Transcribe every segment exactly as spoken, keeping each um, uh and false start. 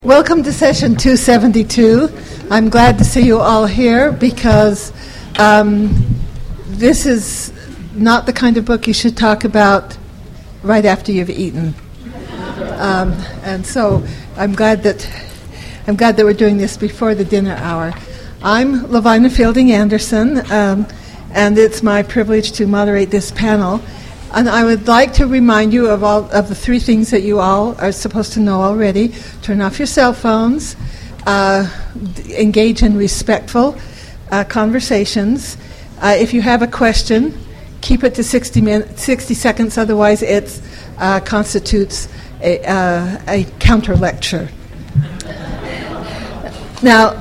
Welcome to session two seventy-two. I'm glad to see you all here because um, this is not the kind of book you should talk about right after you've eaten. Um, and so I'm glad that I'm glad that we're doing this before the dinner hour. I'm Lavina Fielding Anderson, um, and it's my privilege to moderate this panel. And I would like to remind you of all of the three things that you all are supposed to know already. Turn off your cell phones, uh, d- engage in respectful uh, conversations. Uh, if you have a question, keep it to sixty, min- sixty seconds, otherwise it uh, constitutes a, uh, a counter lecture. Now,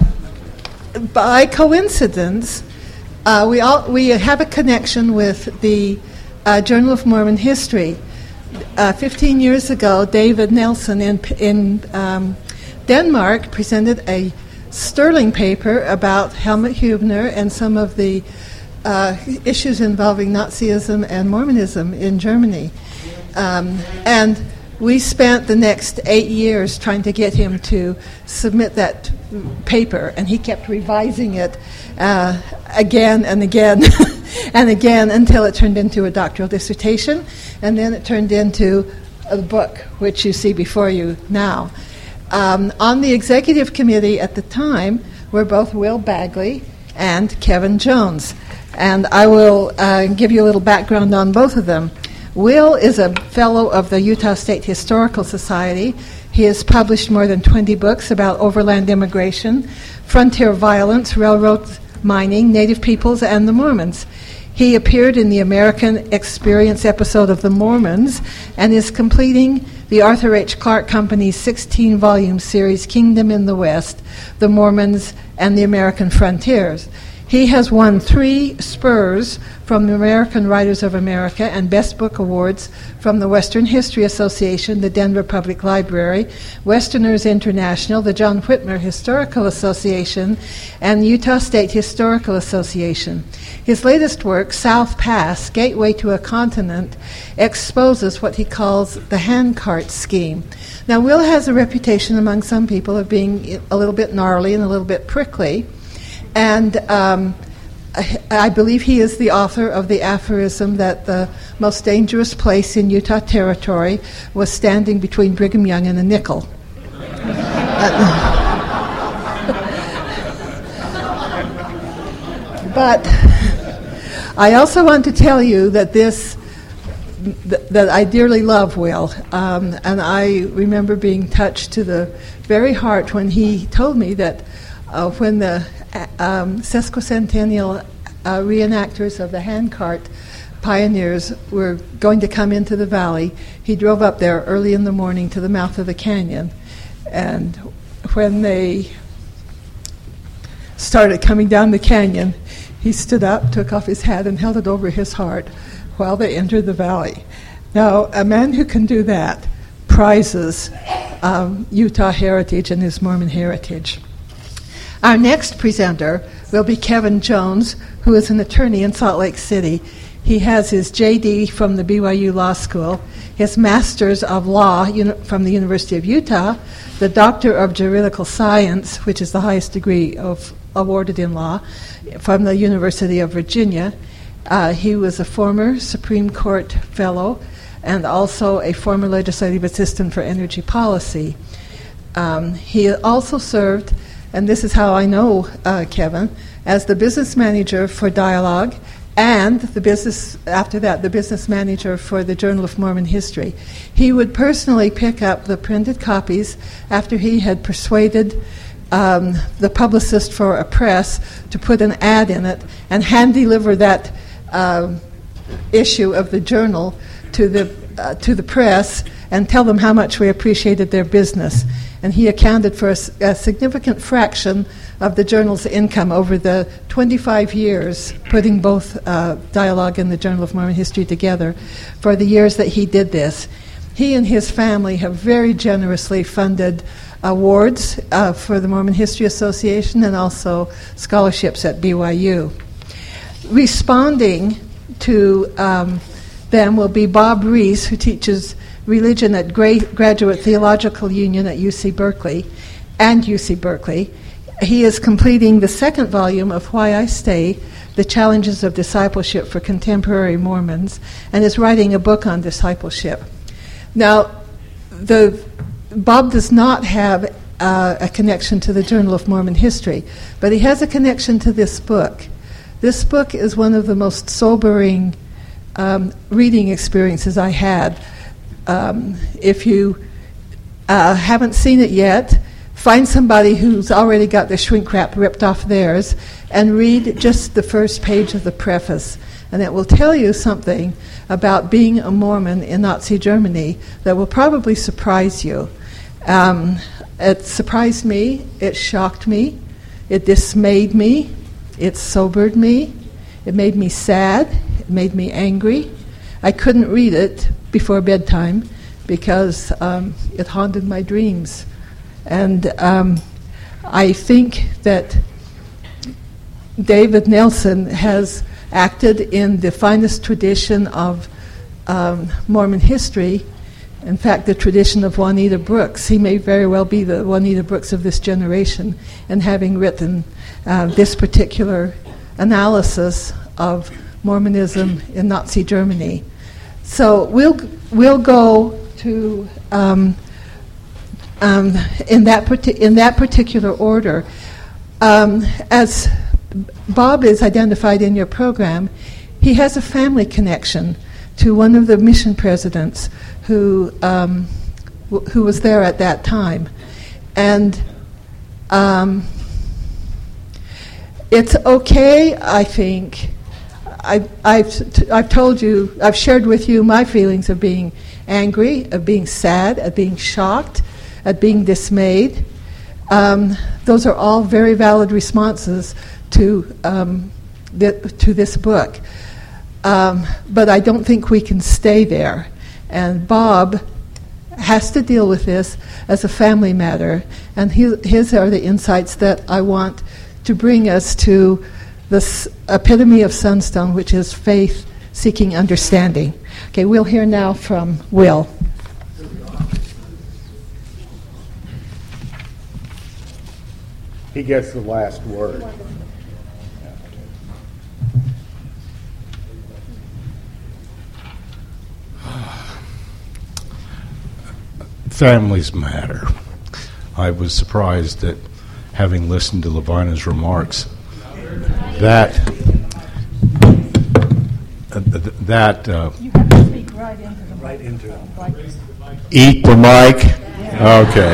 by coincidence, uh, we all we have a connection with the Uh, Journal of Mormon History. Uh, Fifteen years ago, David Nelson in, in um, Denmark presented a sterling paper about Helmut Hubner and some of the uh, issues involving Nazism and Mormonism in Germany. Um, and we spent the next eight years trying to get him to submit that paper, and he kept revising it uh, again and again and again until it turned into a doctoral dissertation, and then it turned into a book, which you see before you now. Um, on the executive committee at the time were both Will Bagley and Kevin Jones, and I will uh, give you a little background on both of them. Will is a fellow of the Utah State Historical Society. He has published more than twenty books about overland immigration, frontier violence, railroad mining, Native peoples, and the Mormons. He appeared in the American Experience episode of The Mormons and is completing the Arthur H. Clarke Company's sixteen-volume series, Kingdom in the West, The Mormons, and the American Frontiers. He has won three spurs from the American Writers of America and Best Book Awards from the Western History Association, the Denver Public Library, Westerners International, the John Whitmer Historical Association, and Utah State Historical Association. His latest work, South Pass, Gateway to a Continent, exposes what he calls the handcart scheme. Now, Will has a reputation among some people of being a little bit gnarly and a little bit prickly. And um, I, I believe he is the author of the aphorism that the most dangerous place in Utah Territory was standing between Brigham Young and a nickel. uh, but I also want to tell you that this th- that I dearly love Will, um, and I remember being touched to the very heart when he told me that uh, when the Um, sesquicentennial uh, reenactors of the handcart pioneers were going to come into the valley, he drove up there early in the morning to the mouth of the canyon. And when they started coming down the canyon, he stood up, took off his hat, and held it over his heart while they entered the valley. Now, a man who can do that prizes um, Utah heritage and his Mormon heritage. Our next presenter will be Kevin Jones, who is an attorney in Salt Lake City. He has his J D from the B Y U Law School, his Master's of Law uni- from the University of Utah, the Doctor of Juridical Science, which is the highest degree of awarded in law, from the University of Virginia. Uh, he was a former Supreme Court fellow and also a former legislative assistant for energy policy. Um, he also served, and this is how I know uh, Kevin, as the business manager for Dialogue, and the business after that, the business manager for the Journal of Mormon History. He would personally pick up the printed copies after he had persuaded um, the publicist for a press to put an ad in it and hand deliver that uh, issue of the journal to the uh, to the press and tell them how much we appreciated their business. And he accounted for a, a significant fraction of the journal's income over the twenty-five years, putting both uh, Dialogue and the Journal of Mormon History together, for the years that he did this. He and his family have very generously funded awards uh, for the Mormon History Association and also scholarships at B Y U. Responding to um, them will be Bob Reese, who teaches Religion at Gra- Graduate Theological Union at U C Berkeley and U C Berkeley. He is completing the second volume of Why I Stay, The Challenges of Discipleship for Contemporary Mormons, and is writing a book on discipleship. Now, the Bob does not have uh, a connection to the Journal of Mormon History, but he has a connection to this book. This book is one of the most sobering um, reading experiences I had. Um, if you uh, haven't seen it yet, find somebody who's already got the shrink wrap ripped off theirs and read just the first page of the preface. And it will tell you something about being a Mormon in Nazi Germany that will probably surprise you. Um, it surprised me, it shocked me, it dismayed me, it sobered me, it made me sad, it made me angry. I couldn't read it before bedtime because um, it haunted my dreams. And um, I think that David Nelson has acted in the finest tradition of um, Mormon history, in fact, the tradition of Juanita Brooks. He may very well be the Juanita Brooks of this generation in having written uh, this particular analysis of Mormonism in Nazi Germany. So we'll we'll go to um, um, in that parti- in that particular order. Um, as Bob is identified in your program, he has a family connection to one of the mission presidents who um, w- who was there at that time, and um, it's okay, I think. I, I've t- I've told you, I've shared with you my feelings of being angry, of being sad, of being shocked, of being dismayed. Um, those are all very valid responses to um, the, to this book. Um, but I don't think we can stay there. And Bob has to deal with this as a family matter. And his, his are the insights that I want to bring us to this epitome of Sunstone, which is faith seeking understanding. Okay, we'll hear now from Will. He gets the last word. Families matter. I was surprised that, having listened to Levina's remarks, that uh, that uh, You have to speak right into the Right into it. eat the mic. Okay.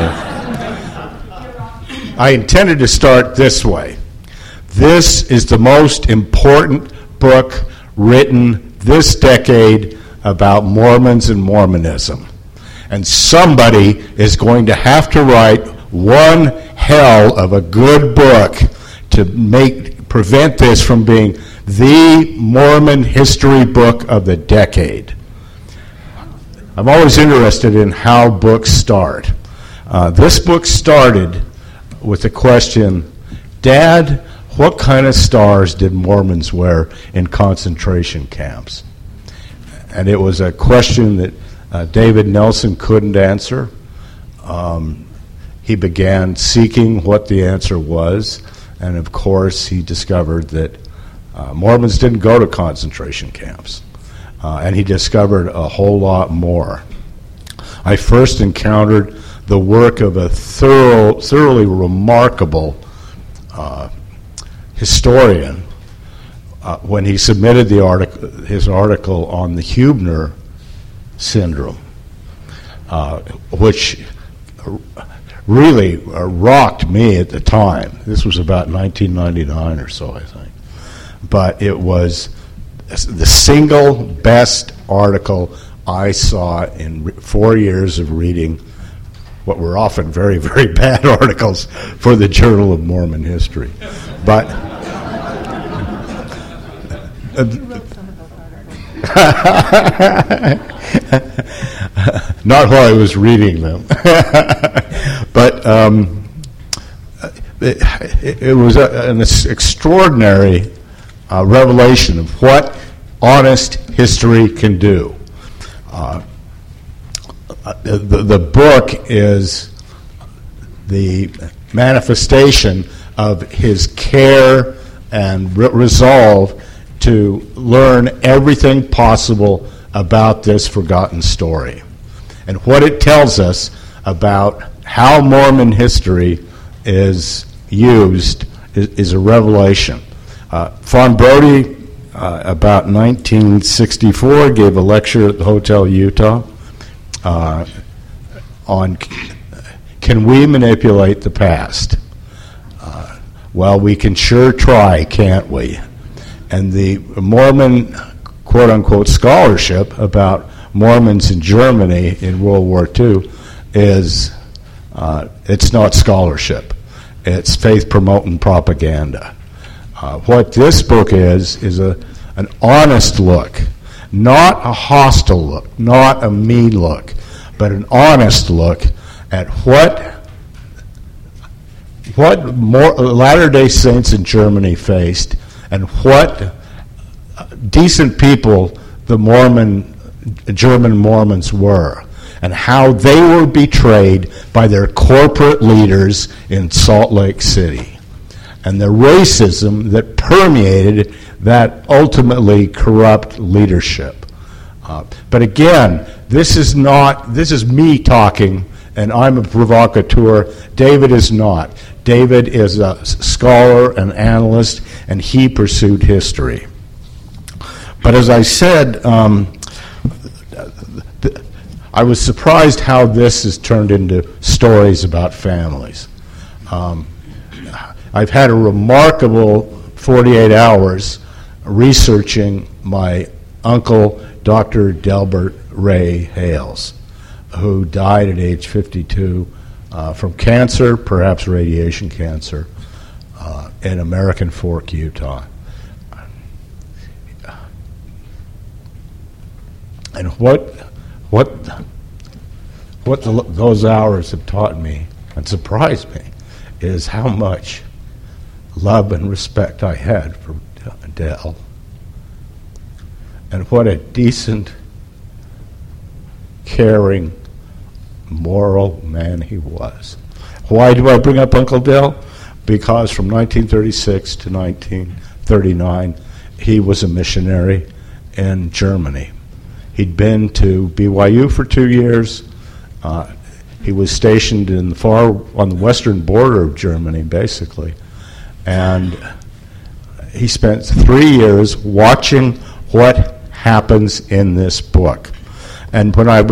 I intended to start this way. This is the most important book written this decade about Mormons and Mormonism. And somebody is going to have to write one hell of a good book to make prevent this from being the Mormon history book of the decade. I'm always interested in how books start. Uh, this book started with the question, Dad, what kind of stars did Mormons wear in concentration camps? And it was a question that uh, David Nelson couldn't answer. Um, he began seeking what the answer was, and of course he discovered that uh, Mormons didn't go to concentration camps. Uh, and he discovered a whole lot more. I first encountered the work of a thorough, thoroughly remarkable uh, historian uh, when he submitted the article, his article on the Huebner syndrome, uh, which really uh, rocked me at the time. This was about nineteen ninety-nine or so, I think. But it was the single best article I saw in re- four years of reading what were often very, very bad articles for the Journal of Mormon History. But uh, not while I was reading them. But um, it, it was a, an extraordinary uh, revelation of what honest history can do. Uh, uh, the, the book is the manifestation of his care and re- resolve to learn everything possible about this forgotten story. And what it tells us about how Mormon history is used is, is a revelation. Uh, Fawn Brody, uh, about nineteen sixty-four, gave a lecture at the Hotel Utah uh, on can we manipulate the past? Uh, well, we can sure try, can't we? And the Mormon, quote-unquote, scholarship about Mormons in Germany in World War Two is, uh, it's not scholarship. It's faith-promoting propaganda. Uh, what this book is, is a an honest look, not a hostile look, not a mean look, but an honest look at what what more Latter-day Saints in Germany faced and what decent people the Mormon German Mormons were, and how they were betrayed by their corporate leaders in Salt Lake City, and the racism that permeated that ultimately corrupt leadership. Uh, but again, this is not, this is me talking, and I'm a provocateur. David is not. David is a scholar, an analyst, and he pursued history. But as I said, um, th- I was surprised how this has turned into stories about families. Um, I've had a remarkable forty-eight hours researching my uncle, Doctor Delbert Ray Hales, who died at age fifty-two uh, from cancer, perhaps radiation cancer, uh, in American Fork, Utah. And what what what the, those hours have taught me and surprised me is how much love and respect I had for Del, and what a decent, caring, moral man he was. Why do I bring up Uncle Del? Because from nineteen thirty-six to nineteen thirty-nine, he was a missionary in Germany. He'd been to B Y U for two years. Uh, he was stationed in the far on the western border of Germany, basically, and he spent three years watching what happens in this book. And when I,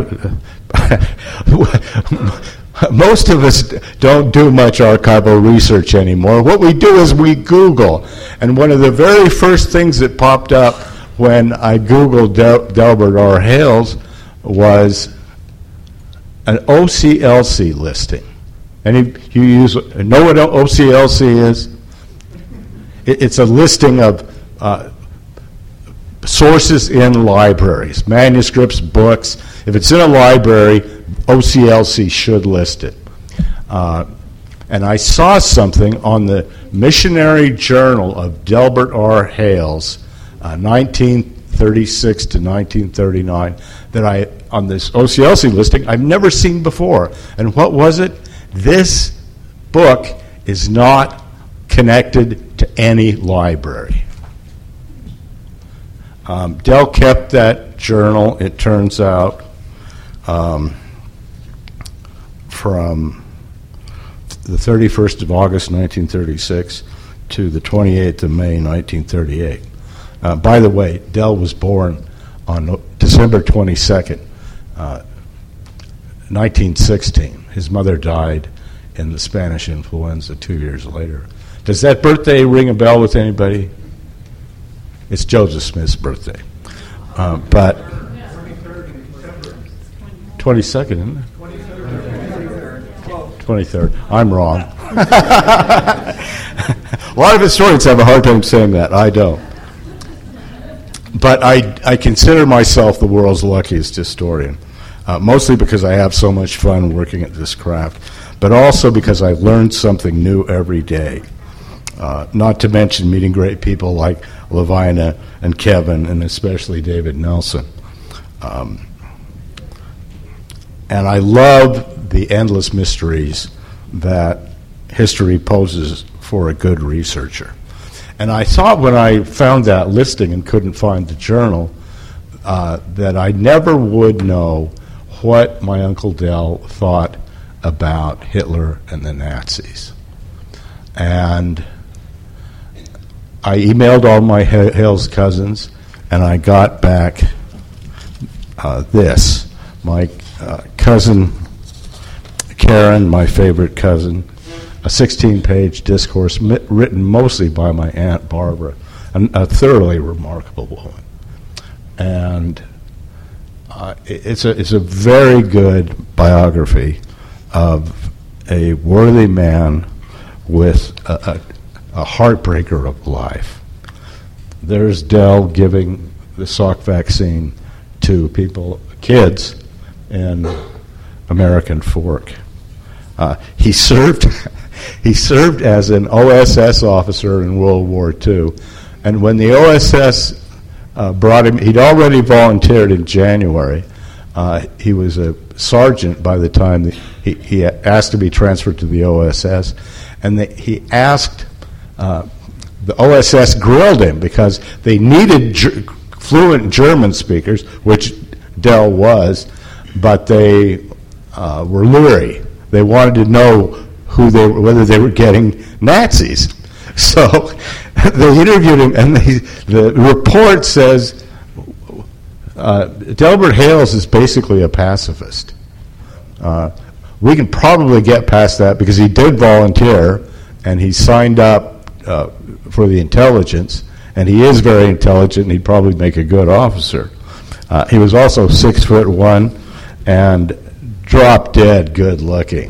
most of us don't do much archival research anymore. What we do is we Google. And one of the very first things that popped up when I Googled Del- Delbert R. Hales was an O C L C listing. Any you use know what O C L C is? It, it's a listing of uh, sources in libraries, manuscripts, books. If it's in a library, O C L C should list it. Uh, and I saw something on the Missionary Journal of Delbert R. Hales, uh, nineteen thirty-six to nineteen thirty-nine, that I, on this O C L C listing, I've never seen before. And what was it? This book is not connected to any library. Um, Del kept that journal, it turns out, um, from the thirty-first of August, nineteen thirty-six, to the twenty-eighth of May, nineteen thirty-eight. Uh, by the way, Del was born on December twenty-second, uh, nineteen sixteen. His mother died in the Spanish influenza two years later. Does that birthday ring a bell with anybody? It's Joseph Smith's birthday. Uh, but twenty-second, isn't it? twenty-third. I'm wrong. A lot of historians have a hard time saying that. I don't. But I, I consider myself the world's luckiest historian, uh, mostly because I have so much fun working at this craft, but also because I learn something new every day. Uh, not to mention meeting great people like Lavina and Kevin, and especially David Nelson. Um, and I love the endless mysteries that history poses for a good researcher. And I thought when I found that listing and couldn't find the journal, uh, that I never would know what my Uncle Del thought about Hitler and the Nazis. And I emailed all my Hales cousins, and I got back uh, this. My uh, cousin Karen, my favorite cousin, a sixteen-page discourse mi- written mostly by my Aunt Barbara, an, a thoroughly remarkable woman. And uh, it, it's, a, it's a very good biography of a worthy man with a, a, a heartbreaker of life. There's Del giving the Salk vaccine to people, kids, in American Fork. Uh, he served he served as an O S S officer in World War Two, and when the O S S uh, brought him, he'd already volunteered in January. Uh, he was a sergeant by the time the, he, he asked to be transferred to the O S S, and the, he asked, uh, the O S S grilled him because they needed ger- fluent German speakers, which Del was, but they uh, were leery. They wanted to know who they were, whether they were getting Nazis. So they interviewed him, and they, the report says uh, Delbert Hales is basically a pacifist. Uh, we can probably get past that because he did volunteer, and he signed up uh, for the intelligence, and he is very intelligent, and he'd probably make a good officer. Uh, he was also six foot one and drop dead good looking.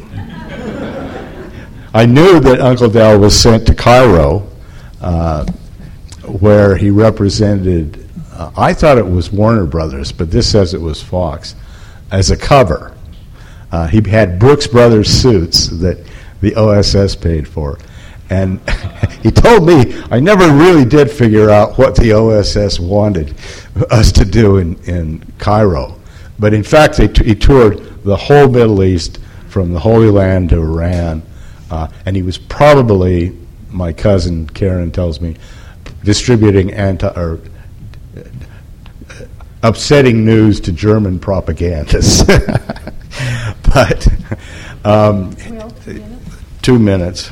I knew that Uncle Del was sent to Cairo, uh, where he represented, uh, I thought it was Warner Brothers, but this says it was Fox, as a cover. Uh, he had Brooks Brothers suits that the O S S paid for. And he told me, I never really did figure out what the O S S wanted us to do in, in Cairo. But in fact, they t- he toured the whole Middle East from the Holy Land to Iran. Uh, and he was probably, my cousin Karen tells me, distributing anti or uh, upsetting news to German propagandists. But um, Well, two minutes. two minutes.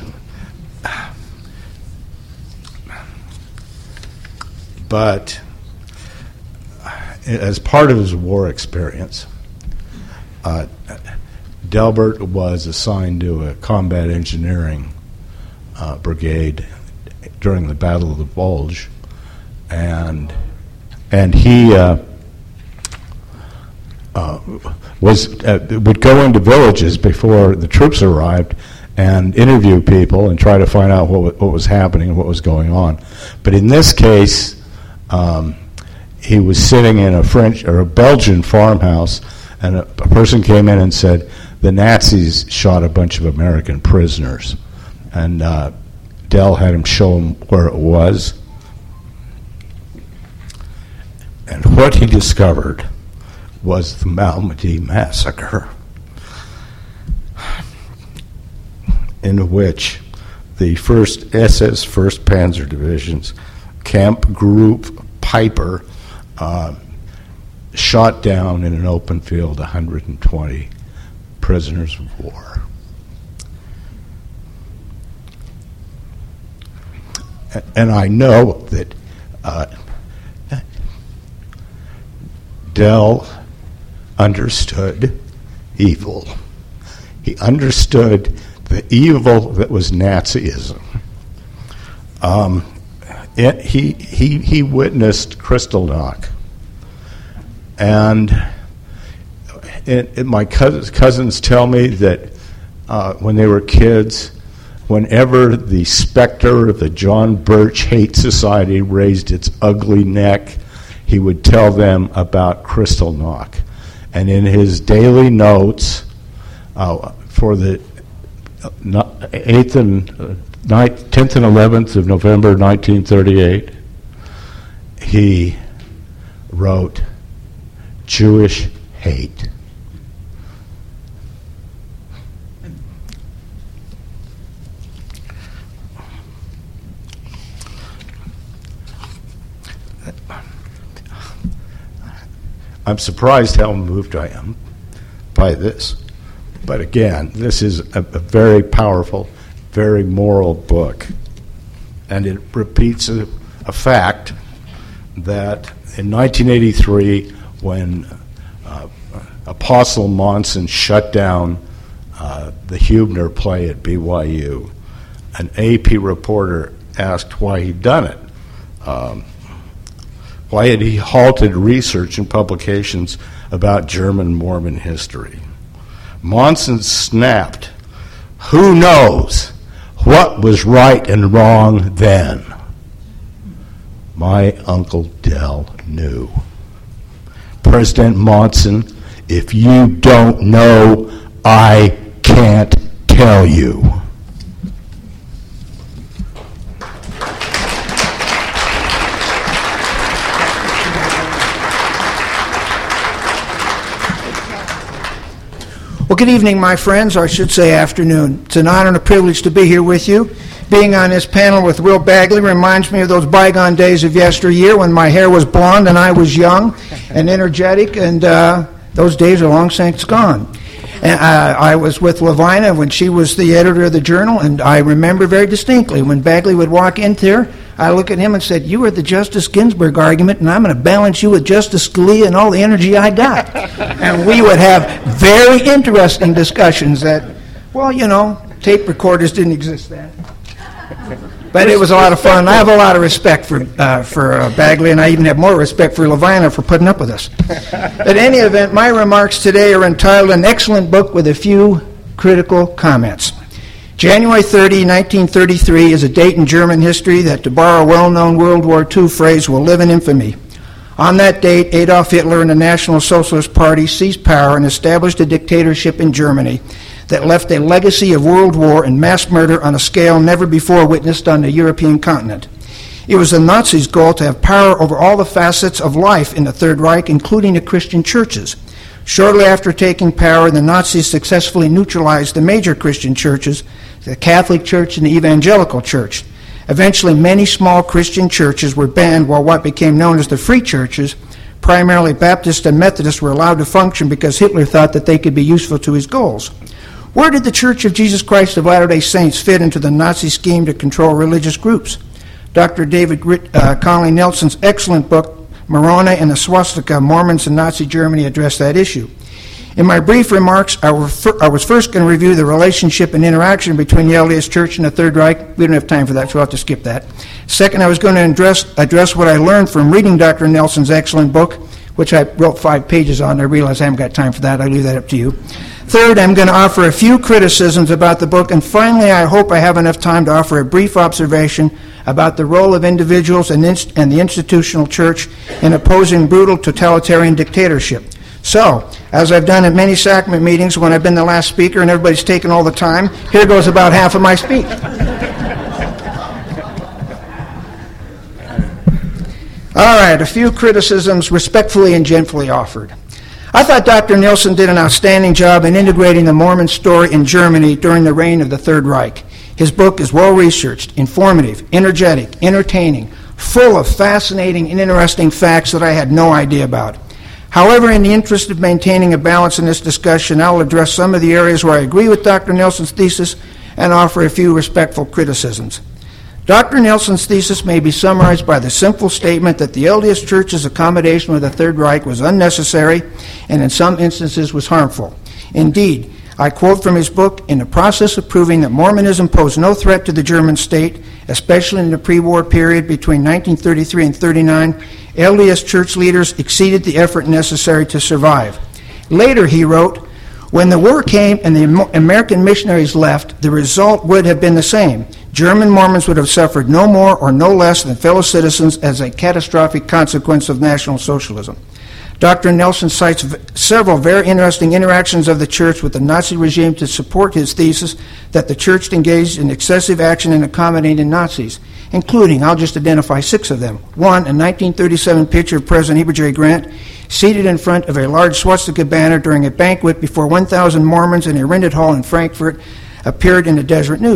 But as part of his war experience, uh, Delbert was assigned to a combat engineering uh, brigade during the Battle of the Bulge, and and he uh, uh, was uh, would go into villages before the troops arrived and interview people and try to find out what w- what was happening and what was going on. But in this case, um, he was sitting in a French or a Belgian farmhouse, and a, a person came in and said, the Nazis shot a bunch of American prisoners. And uh, Del had him show him where it was. And what he discovered was the Malmedy massacre, in which the first S S first Panzer Division's Camp Group Piper uh, shot down in an open field one hundred twenty prisoners of war. And I know that uh, Del understood evil. He understood the evil that was Nazism. Um, it, he, he, he witnessed Kristallnacht. And it, it, my cousins, cousins tell me that uh, when they were kids, whenever the specter of the John Birch Hate Society raised its ugly neck, he would tell them about Kristallnacht. And in his daily notes uh, for the eighth and uh, ninth, tenth and eleventh of November nineteen thirty-eight, he wrote Jewish hate. I'm surprised how moved I am by this. But again, this is a, a very powerful, very moral book. And it repeats a, a fact that in nineteen eighty-three, when uh, Apostle Monson shut down uh, the Huebner play at B Y U, an A P reporter asked why he'd done it. Um, why had he halted research and publications about German Mormon history? Monson snapped, "Who knows what was right and wrong then?" My Uncle Del knew. President Monson, if you don't know, I can't tell you. Well, good evening, my friends, or I should say afternoon. It's an honor and a privilege to be here with you. Being on this panel with Will Bagley reminds me of those bygone days of yesteryear when my hair was blonde and I was young and energetic, and uh, those days are long since gone. And uh, I was with Lavina when she was the editor of the Journal, and I remember very distinctly when Bagley would walk in there, I look at him and said, "You are the Justice Ginsburg argument, and I'm going to balance you with Justice Scalia and all the energy I got." And we would have very interesting discussions that, well, you know, tape recorders didn't exist then. But it was a lot of fun. I have a lot of respect for uh, for uh, Bagley, and I even have more respect for Lavina for putting up with us. At any event, my remarks today are entitled "An Excellent Book with a Few Critical Comments." January thirtieth, nineteen thirty-three is a date in German history that, to borrow a well-known World War Two phrase, will live in infamy. On that date, Adolf Hitler and the National Socialist Party seized power and established a dictatorship in Germany that left a legacy of world war and mass murder on a scale never before witnessed on the European continent. It was the Nazis' goal to have power over all the facets of life in the Third Reich, including the Christian churches. Shortly after taking power, the Nazis successfully neutralized the major Christian churches, the Catholic Church and the Evangelical Church. Eventually, many small Christian churches were banned, while what became known as the free churches, primarily Baptist and Methodist, were allowed to function because Hitler thought that they could be useful to his goals. Where did the Church of Jesus Christ of Latter-day Saints fit into the Nazi scheme to control religious groups? Doctor David uh, Conley Nelson's excellent book, Moroni and the Swastika, Mormons in Nazi Germany, addressed that issue. In my brief remarks, I, refer, I was first going to review the relationship and interaction between the L D S Church and the Third Reich. We don't have time for that, so I'll have to skip that. Second, I was going to address, address what I learned from reading Doctor Nelson's excellent book, which I wrote five pages on. I realize I haven't got time for that. I leave that up to you. Third, I'm going to offer a few criticisms about the book. And finally, I hope I have enough time to offer a brief observation about the role of individuals and, inst- and the institutional church in opposing brutal totalitarian dictatorship. So, as I've done at many sacrament meetings when I've been the last speaker and everybody's taken all the time, here goes about half of my speech. All right, a few criticisms respectfully and gently offered. I thought Doctor Nelson did an outstanding job in integrating the Mormon story in Germany during the reign of the Third Reich. His book is well-researched, informative, energetic, entertaining, full of fascinating and interesting facts that I had no idea about. However, in the interest of maintaining a balance in this discussion, I will address some of the areas where I agree with Doctor Nelson's thesis and offer a few respectful criticisms. Doctor Nelson's thesis may be summarized by the simple statement that the L D S Church's accommodation with the Third Reich was unnecessary and in some instances was harmful. Indeed, I quote from his book, "In the process of proving that Mormonism posed no threat to the German state, especially in the pre-war period between nineteen thirty-three and thirty-nine, L D S Church leaders exceeded the effort necessary to survive." Later, he wrote, "When the war came and the American missionaries left, the result would have been the same. German Mormons would have suffered no more or no less than fellow citizens as a catastrophic consequence of National Socialism." Doctor Nelson cites v- several very interesting interactions of the Church with the Nazi regime to support his thesis that the Church engaged in excessive action in accommodating Nazis, including, I'll just identify six of them. One, a nineteen thirty-seven picture of President Heber J. Grant seated in front of a large swastika banner during a banquet before one thousand Mormons in a rented hall in Frankfurt appeared in the Deseret News.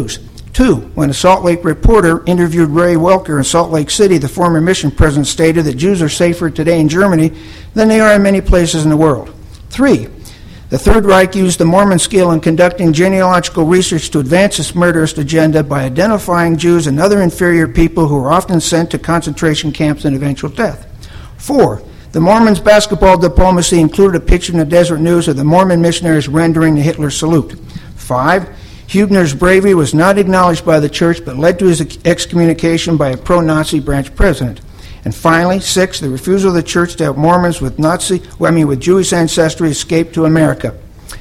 Two, when a Salt Lake reporter interviewed Ray Welker in Salt Lake City, the former mission president stated that Jews are safer today in Germany than they are in many places in the world. Three, the Third Reich used the Mormon skill in conducting genealogical research to advance its murderous agenda by identifying Jews and other inferior people who were often sent to concentration camps and eventual death. Four, the Mormons' basketball diplomacy included a picture in the Desert News of the Mormon missionaries rendering the Hitler salute. Five, Huebner's bravery was not acknowledged by the church but led to his excommunication by a pro-Nazi branch president. And finally, six, the refusal of the church to help Mormons with Nazi, well, I mean with Jewish ancestry escape to America.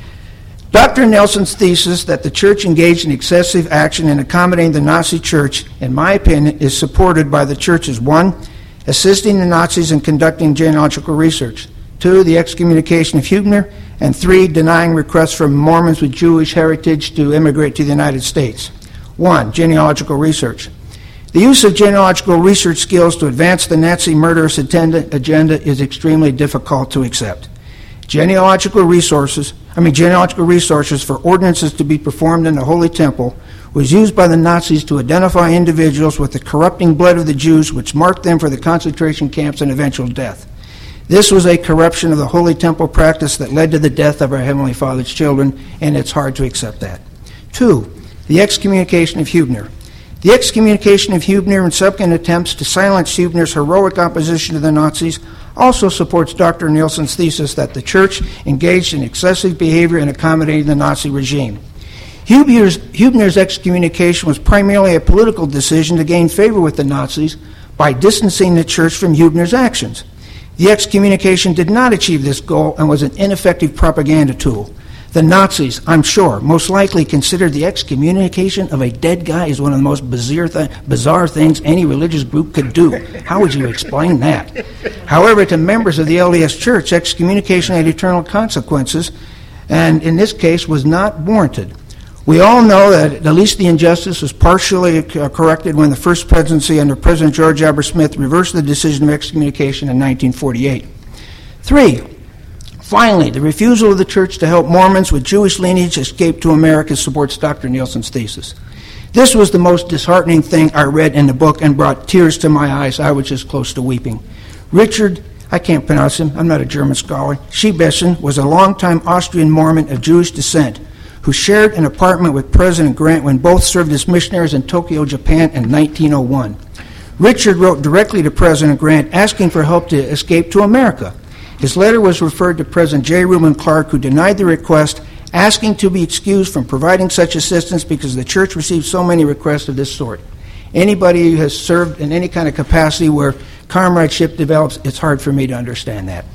Doctor Nelson's thesis that the church engaged in excessive action in accommodating the Nazi church, in my opinion, is supported by the churches. One, assisting the Nazis in conducting genealogical research. Two, the excommunication of Huebner. And three, denying requests from Mormons with Jewish heritage to immigrate to the United States. One, genealogical research. The use of genealogical research skills to advance the Nazi murderous agenda, agenda is extremely difficult to accept. Genealogical resources, I mean genealogical resources for ordinances to be performed in the Holy Temple was used by the Nazis to identify individuals with the corrupting blood of the Jews, which marked them for the concentration camps and eventual death. This was a corruption of the Holy Temple practice that led to the death of our Heavenly Father's children, and it's hard to accept that. Two, the excommunication of Huebner. The excommunication of Huebner and subsequent attempts to silence Huebner's heroic opposition to the Nazis also supports Doctor Nelson's thesis that the church engaged in excessive behavior in accommodating the Nazi regime. Huebner's, Huebner's excommunication was primarily a political decision to gain favor with the Nazis by distancing the church from Huebner's actions. The excommunication did not achieve this goal and was an ineffective propaganda tool. The Nazis, I'm sure, most likely considered the excommunication of a dead guy as one of the most bizarre, th- bizarre things any religious group could do. How would you explain that? However, to members of the L D S Church, excommunication had eternal consequences, and in this case was not warranted. We all know that at least the injustice was partially uh, corrected when the first presidency under President George Albert Smith reversed the decision of excommunication in nineteen forty-eight. Three, finally, the refusal of the church to help Mormons with Jewish lineage escape to America supports Doctor Nelson's thesis. This was the most disheartening thing I read in the book and brought tears to my eyes. I was just close to weeping. Richard, I can't pronounce him, I'm not a German scholar, Schiebessen was a longtime Austrian Mormon of Jewish descent who shared an apartment with President Grant when both served as missionaries in Tokyo, Japan in nineteen oh one. Richard wrote directly to President Grant asking for help to escape to America. His letter was referred to President J. Reuben Clark, who denied the request, asking to be excused from providing such assistance because the church received so many requests of this sort. Anybody who has served in any kind of capacity where comradeship develops, it's hard for me to understand that.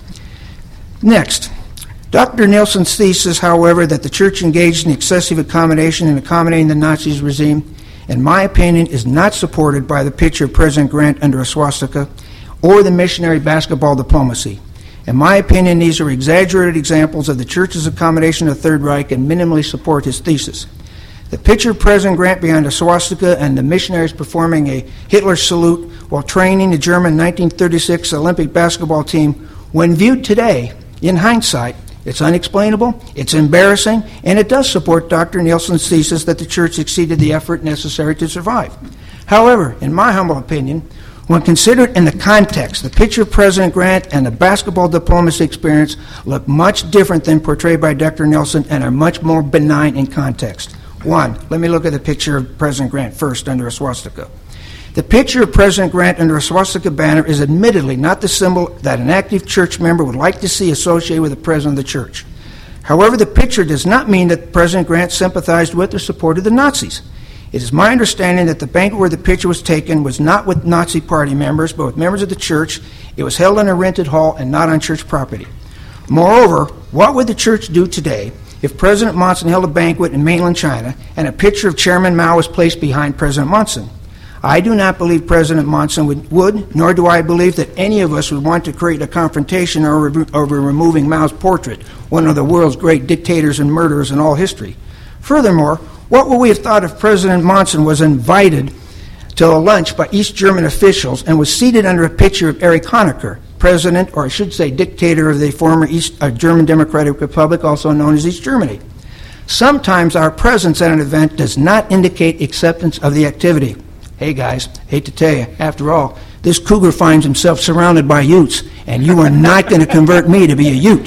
Next, Doctor Nelson's thesis, however, that the church engaged in excessive accommodation in accommodating the Nazis regime, in my opinion, is not supported by the picture of President Grant under a swastika or the missionary basketball diplomacy. In my opinion, these are exaggerated examples of the church's accommodation of the Third Reich and minimally support his thesis. The picture of President Grant behind a swastika and the missionaries performing a Hitler salute while training the German nineteen thirty-six Olympic basketball team, when viewed today, in hindsight, it's unexplainable, it's embarrassing, and it does support Doctor Nelson's thesis that the church exceeded the effort necessary to survive. However, in my humble opinion, when considered in the context, the picture of President Grant and the basketball diplomacy experience look much different than portrayed by Doctor Nelson and are much more benign in context. One, let me look at the picture of President Grant first under a swastika. The picture of President Grant under a swastika banner is admittedly not the symbol that an active church member would like to see associated with the president of the church. However, the picture does not mean that President Grant sympathized with or supported the Nazis. It is my understanding that the banquet where the picture was taken was not with Nazi party members, but with members of the church. It was held in a rented hall and not on church property. Moreover, what would the church do today if President Monson held a banquet in mainland China and a picture of Chairman Mao was placed behind President Monson? I do not believe President Monson would, would, nor do I believe that any of us would want to create a confrontation over, over removing Mao's portrait, one of the world's great dictators and murderers in all history. Furthermore, what would we have thought if President Monson was invited to a lunch by East German officials and was seated under a picture of Erich Honecker, president, or I should say dictator of the former East uh, German Democratic Republic, also known as East Germany? Sometimes our presence at an event does not indicate acceptance of the activity. Hey guys, hate to tell you, after all, this cougar finds himself surrounded by Utes, and you are not going to convert me to be a Ute.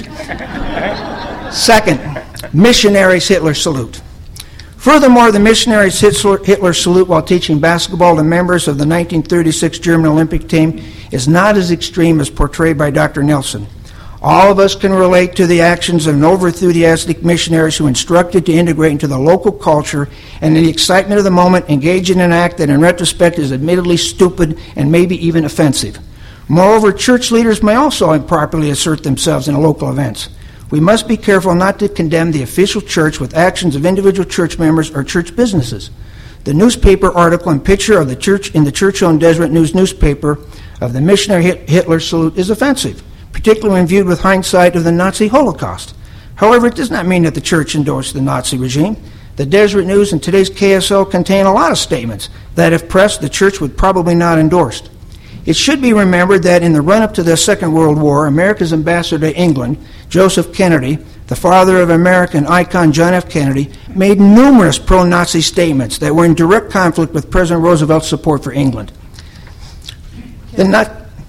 Second, missionaries Hitler salute. Furthermore, the missionaries Hitler salute while teaching basketball to members of the nineteen thirty-six German Olympic team is not as extreme as portrayed by Doctor Nelson. All of us can relate to the actions of over-enthusiastic missionaries who instructed to integrate into the local culture and in the excitement of the moment engage in an act that in retrospect is admittedly stupid and maybe even offensive. Moreover, church leaders may also improperly assert themselves in local events. We must be careful not to condemn the official church with actions of individual church members or church businesses. The newspaper article and picture of the church in the church-owned Deseret News newspaper of the missionary Hitler salute is offensive, particularly when viewed with hindsight of the Nazi Holocaust. However, it does not mean that the church endorsed the Nazi regime. The Deseret News and today's K S L contain a lot of statements that, if pressed, the church would probably not endorse. It should be remembered that in the run-up to the Second World War, America's ambassador to England, Joseph Kennedy, the father of American icon John F. Kennedy, made numerous pro-Nazi statements that were in direct conflict with President Roosevelt's support for England. The, not,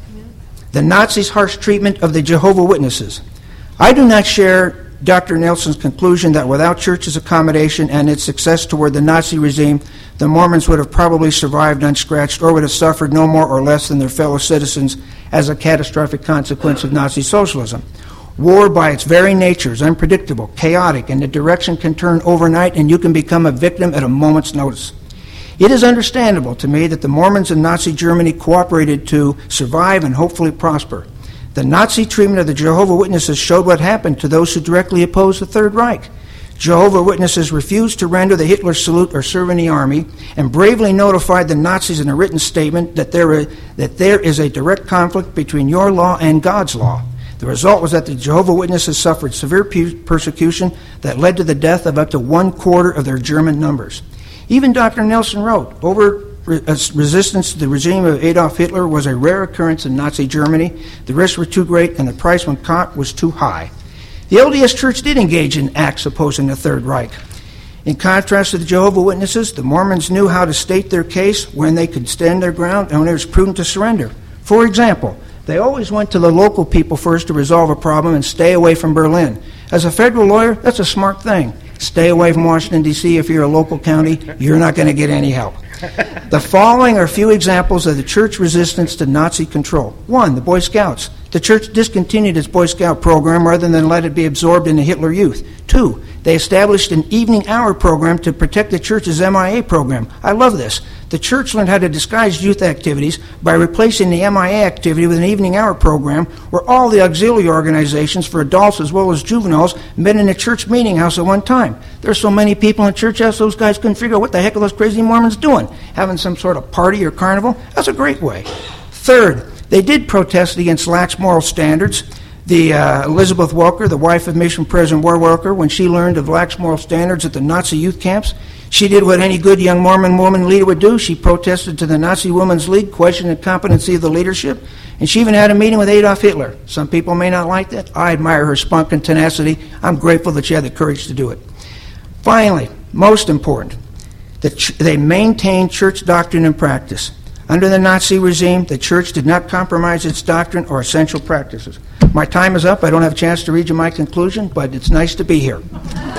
the Nazis' harsh treatment of the Jehovah's Witnesses. I do not share Doctor Nelson's conclusion that without church's accommodation and its success toward the Nazi regime, the Mormons would have probably survived unscratched or would have suffered no more or less than their fellow citizens as a catastrophic consequence of Nazi socialism. War, by its very nature, is unpredictable, chaotic, and the direction can turn overnight and you can become a victim at a moment's notice. It is understandable to me that the Mormons in Nazi Germany cooperated to survive and hopefully prosper. The Nazi treatment of the Jehovah's Witnesses showed what happened to those who directly opposed the Third Reich. Jehovah's Witnesses refused to render the Hitler salute or serve in the army and bravely notified the Nazis in a written statement that there is, that there is a direct conflict between your law and God's law. The result was that the Jehovah's Witnesses suffered severe persecution that led to the death of up to one quarter of their German numbers. Even Doctor Nelson wrote, over resistance to the regime of Adolf Hitler was a rare occurrence in Nazi Germany. The risks were too great and the price when caught was too high. The L D S Church did engage in acts opposing the Third Reich. In contrast to the Jehovah's Witnesses, the Mormons knew how to state their case when they could stand their ground and when it was prudent to surrender. For example, they always went to the local people first to resolve a problem and stay away from Berlin. As a federal lawyer, that's a smart thing. Stay away from Washington, D C if you're a local county. You're not going to get any help. The following are a few examples of the church resistance to Nazi control. One, the Boy Scouts. The church discontinued its Boy Scout program rather than let it be absorbed in the Hitler Youth. Two, they established an evening hour program to protect the church's M I A program. I love this. The church learned how to disguise youth activities by replacing the M I A activity with an evening hour program where all the auxiliary organizations for adults as well as juveniles met in a church meeting house at one time. There's so many people in the church house, those guys couldn't figure out what the heck are those crazy Mormons doing. Having some sort of party or carnival? That's a great way. Third, they did protest against lax moral standards. The uh, Elizabeth Welker, the wife of Mission President War Welker, when she learned of lax moral standards at the Nazi youth camps, she did what any good young Mormon woman leader would do. She protested to the Nazi Women's League, questioning the competency of the leadership, and she even had a meeting with Adolf Hitler. Some people may not like that. I admire her spunk and tenacity. I'm grateful that she had the courage to do it. Finally, most important, the ch- they maintained church doctrine and practice. Under the Nazi regime, the church did not compromise its doctrine or essential practices. My time is up. I don't have a chance to read you my conclusion, but it's nice to be here.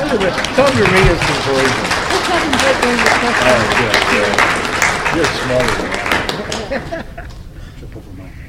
Tell your meetings conclusion. Oh, good, good. You're smarter than that. Trip over my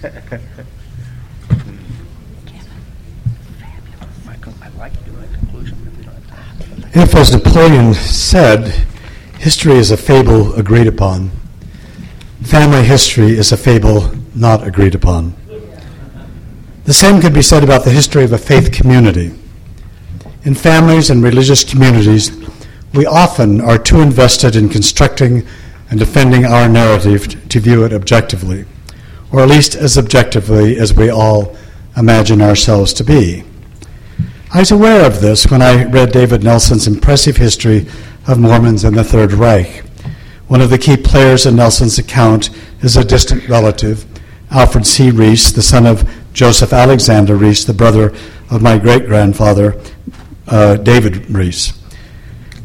I'd like to do my conclusion, but we don't have time. If, as Napoleon said, history is a fable agreed upon, family history is a fable not agreed upon. The same could be said about the history of a faith community. In families and religious communities, we often are too invested in constructing and defending our narrative to view it objectively, or at least as objectively as we all imagine ourselves to be. I was aware of this when I read David Nelson's impressive history of Mormons in the Third Reich. One of the key players in Nelson's account is a distant relative, Alfred C. Reese, the son of Joseph Alexander Reese, the brother of my great-grandfather, uh, David Reese.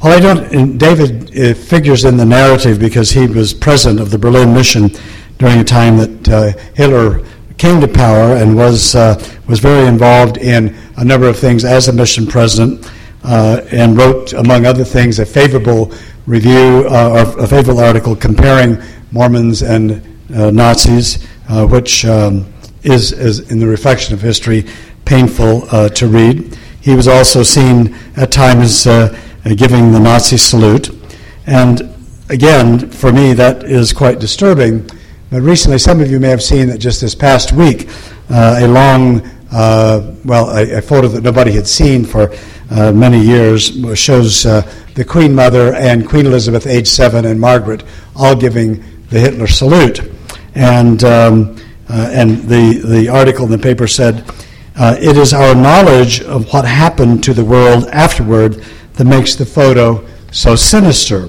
Well, I don't. And David uh, figures in the narrative because he was president of the Berlin Mission during a time that uh, Hitler came to power and was uh, was very involved in a number of things as a mission president, uh, and wrote, among other things, a favorable review uh, or a favorable article comparing Mormons and uh, Nazis, uh, which um, is, is, in the reflection of history, painful uh, to read. He was also seen at times uh, giving the Nazi salute, and again, for me, that is quite disturbing. But recently, some of you may have seen that just this past week, uh, a long, uh, well, a, a photo that nobody had seen for uh, many years shows uh, the Queen Mother and Queen Elizabeth, age seven, and Margaret all giving the Hitler salute. And um, uh, and the, the article in the paper said, uh, it is our knowledge of what happened to the world afterward that makes the photo so sinister.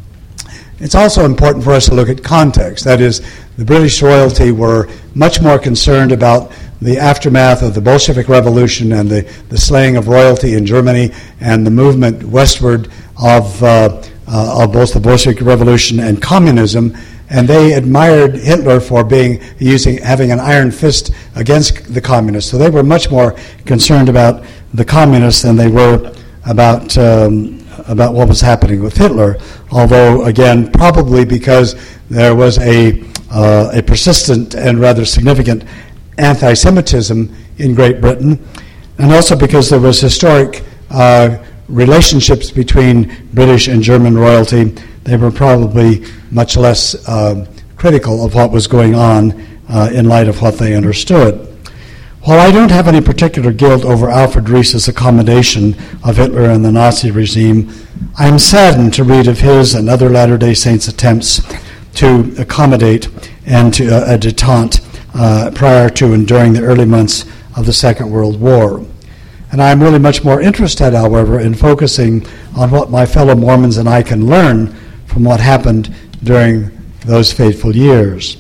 It's also important for us to look at context. That is, the British royalty were much more concerned about the aftermath of the Bolshevik Revolution and the, the slaying of royalty in Germany and the movement westward of, uh, uh, of both the Bolshevik Revolution and communism. And they admired Hitler for being using having an iron fist against the communists. So they were much more concerned about the communists than they were about um, about what was happening with Hitler, although, again, probably because there was a uh, a persistent and rather significant anti-Semitism in Great Britain, and also because there was historic uh, relationships between British and German royalty. They were probably much less uh, critical of what was going on uh, in light of what they understood. While I don't have any particular guilt over Alfred Ries's accommodation of Hitler and the Nazi regime, I am saddened to read of his and other Latter-day Saints' attempts to accommodate and to uh, a detente uh, prior to and during the early months of the Second World War. And I am really much more interested, however, in focusing on what my fellow Mormons and I can learn from what happened during those fateful years.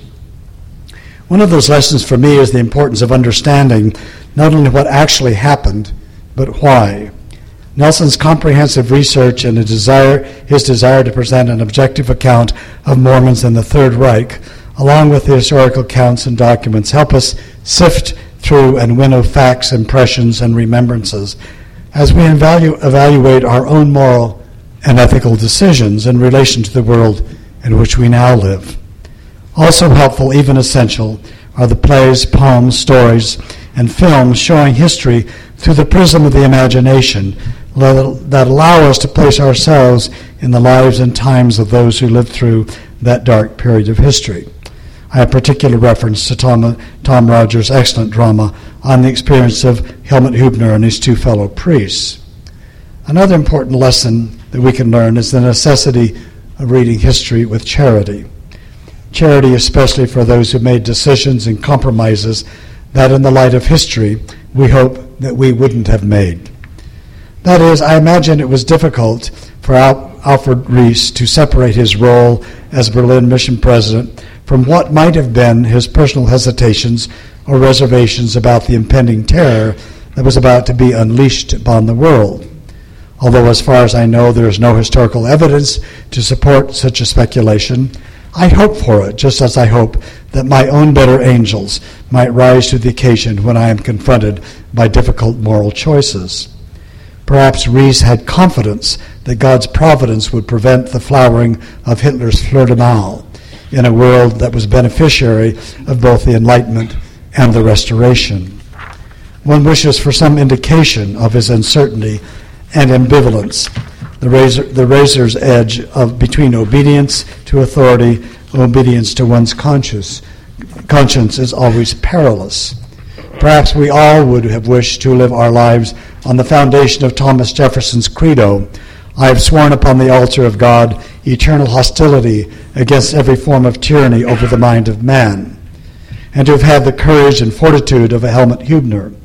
One of those lessons for me is the importance of understanding not only what actually happened, but why. Nelson's comprehensive research and a desire, his desire to present an objective account of Mormons in the Third Reich, along with the historical accounts and documents, help us sift through and winnow facts, impressions, and remembrances as we evalu- evaluate our own moral and ethical decisions in relation to the world in which we now live. Also helpful, even essential, are the plays, poems, stories, and films showing history through the prism of the imagination that allow us to place ourselves in the lives and times of those who lived through that dark period of history. I have particular reference to Tom, Tom Rogers' excellent drama on the experience of Helmut Hubner and his two fellow priests. Another important lesson that we can learn is the necessity of reading history with charity. Charity, especially for those who made decisions and compromises that in the light of history we hope that we wouldn't have made. That is, I imagine it was difficult for Al- Alfred Ries to separate his role as Berlin mission president from what might have been his personal hesitations or reservations about the impending terror that was about to be unleashed upon the world. Although, as far as I know, there is no historical evidence to support such a speculation, I hope for it, just as I hope that my own better angels might rise to the occasion when I am confronted by difficult moral choices. Perhaps Ries had confidence that God's providence would prevent the flowering of Hitler's fleur de mal in a world that was beneficiary of both the Enlightenment and the Restoration. One wishes for some indication of his uncertainty and ambivalence, the, razor, the razor's edge of between obedience to authority and obedience to one's conscience. Conscience is always perilous. Perhaps we all would have wished to live our lives on the foundation of Thomas Jefferson's credo, I have sworn upon the altar of God eternal hostility against every form of tyranny over the mind of man, and to have had the courage and fortitude of a Helmut Hubner,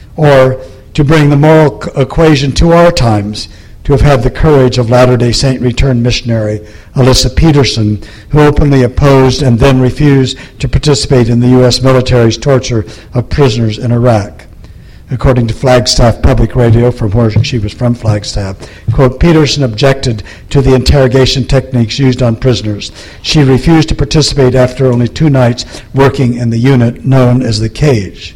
or to bring the moral equation to our times, to have had the courage of Latter-day Saint returned missionary Alyssa Peterson, who openly opposed and then refused to participate in the U S military's torture of prisoners in Iraq. According to Flagstaff Public Radio, from where she was from, Flagstaff, quote, Peterson objected to the interrogation techniques used on prisoners. She refused to participate after only two nights working in the unit known as the cage.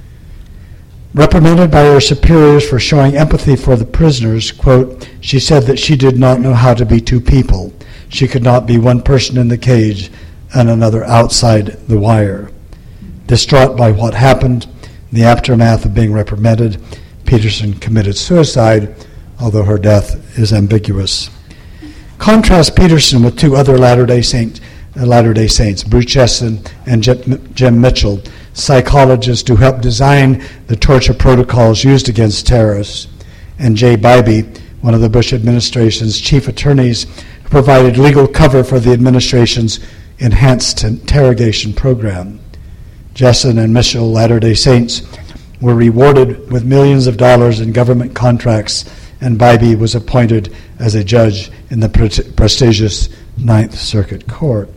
Reprimanded by her superiors for showing empathy for the prisoners, quote, she said that she did not know how to be two people. She could not be one person in the cage and another outside the wire. Distraught by what happened, in the aftermath of being reprimanded, Peterson committed suicide, although her death is ambiguous. Contrast Peterson with two other Latter-day Saints, uh, Latter-day Saints, Bruce Jessen and Jim Mitchell, psychologists who helped design the torture protocols used against terrorists, and Jay Bybee, one of the Bush administration's chief attorneys, who provided legal cover for the administration's enhanced interrogation program. Jessen and Mitchell, Latter-day Saints, were rewarded with millions of dollars in government contracts, and Bybee was appointed as a judge in the pre- prestigious Ninth Circuit Court.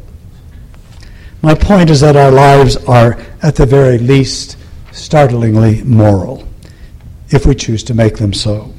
My point is that our lives are, at the very least, startlingly moral, if we choose to make them so.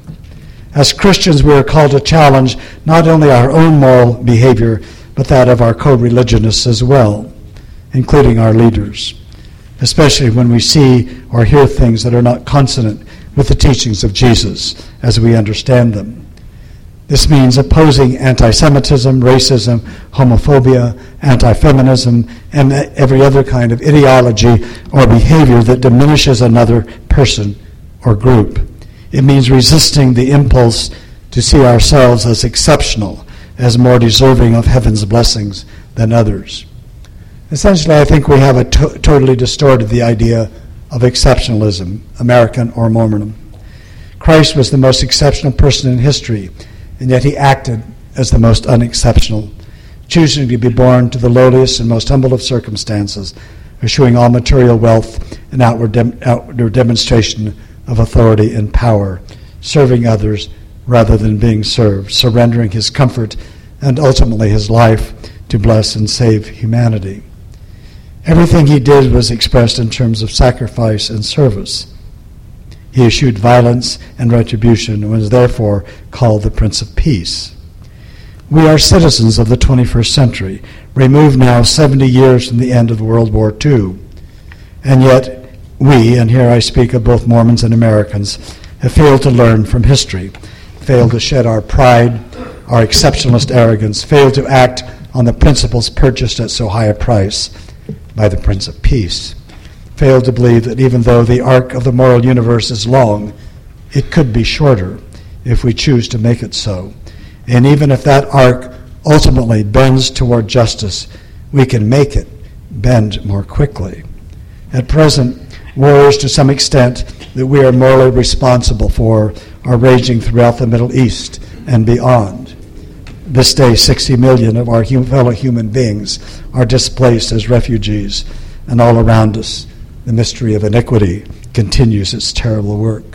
As Christians, we are called to challenge not only our own moral behavior, but that of our co-religionists as well, including our leaders, especially when we see or hear things that are not consonant with the teachings of Jesus as we understand them. This means opposing anti-Semitism, racism, homophobia, anti-feminism, and every other kind of ideology or behavior that diminishes another person or group. It means resisting the impulse to see ourselves as exceptional, as more deserving of heaven's blessings than others. Essentially, I think we have a to- totally distorted the idea of exceptionalism, American or Mormon. Christ was the most exceptional person in history, and yet he acted as the most unexceptional, choosing to be born to the lowliest and most humble of circumstances, eschewing all material wealth and outward, dem- outward demonstration of authority and power, serving others rather than being served, surrendering his comfort and ultimately his life to bless and save humanity. Everything he did was expressed in terms of sacrifice and service. He eschewed violence and retribution and was therefore called the Prince of Peace. We are citizens of the twenty-first century, removed now seventy years from the end of World War Two. And yet we, and here I speak of both Mormons and Americans, have failed to learn from history, failed to shed our pride, our exceptionalist arrogance, failed to act on the principles purchased at so high a price by the Prince of Peace, failed to believe that even though the arc of the moral universe is long, it could be shorter if we choose to make it so. And even if that arc ultimately bends toward justice, we can make it bend more quickly. At present, wars to some extent that we are morally responsible for are raging throughout the Middle East and beyond. This day, sixty million of our hum- fellow human beings are displaced as refugees, and all around us, the mystery of iniquity continues its terrible work.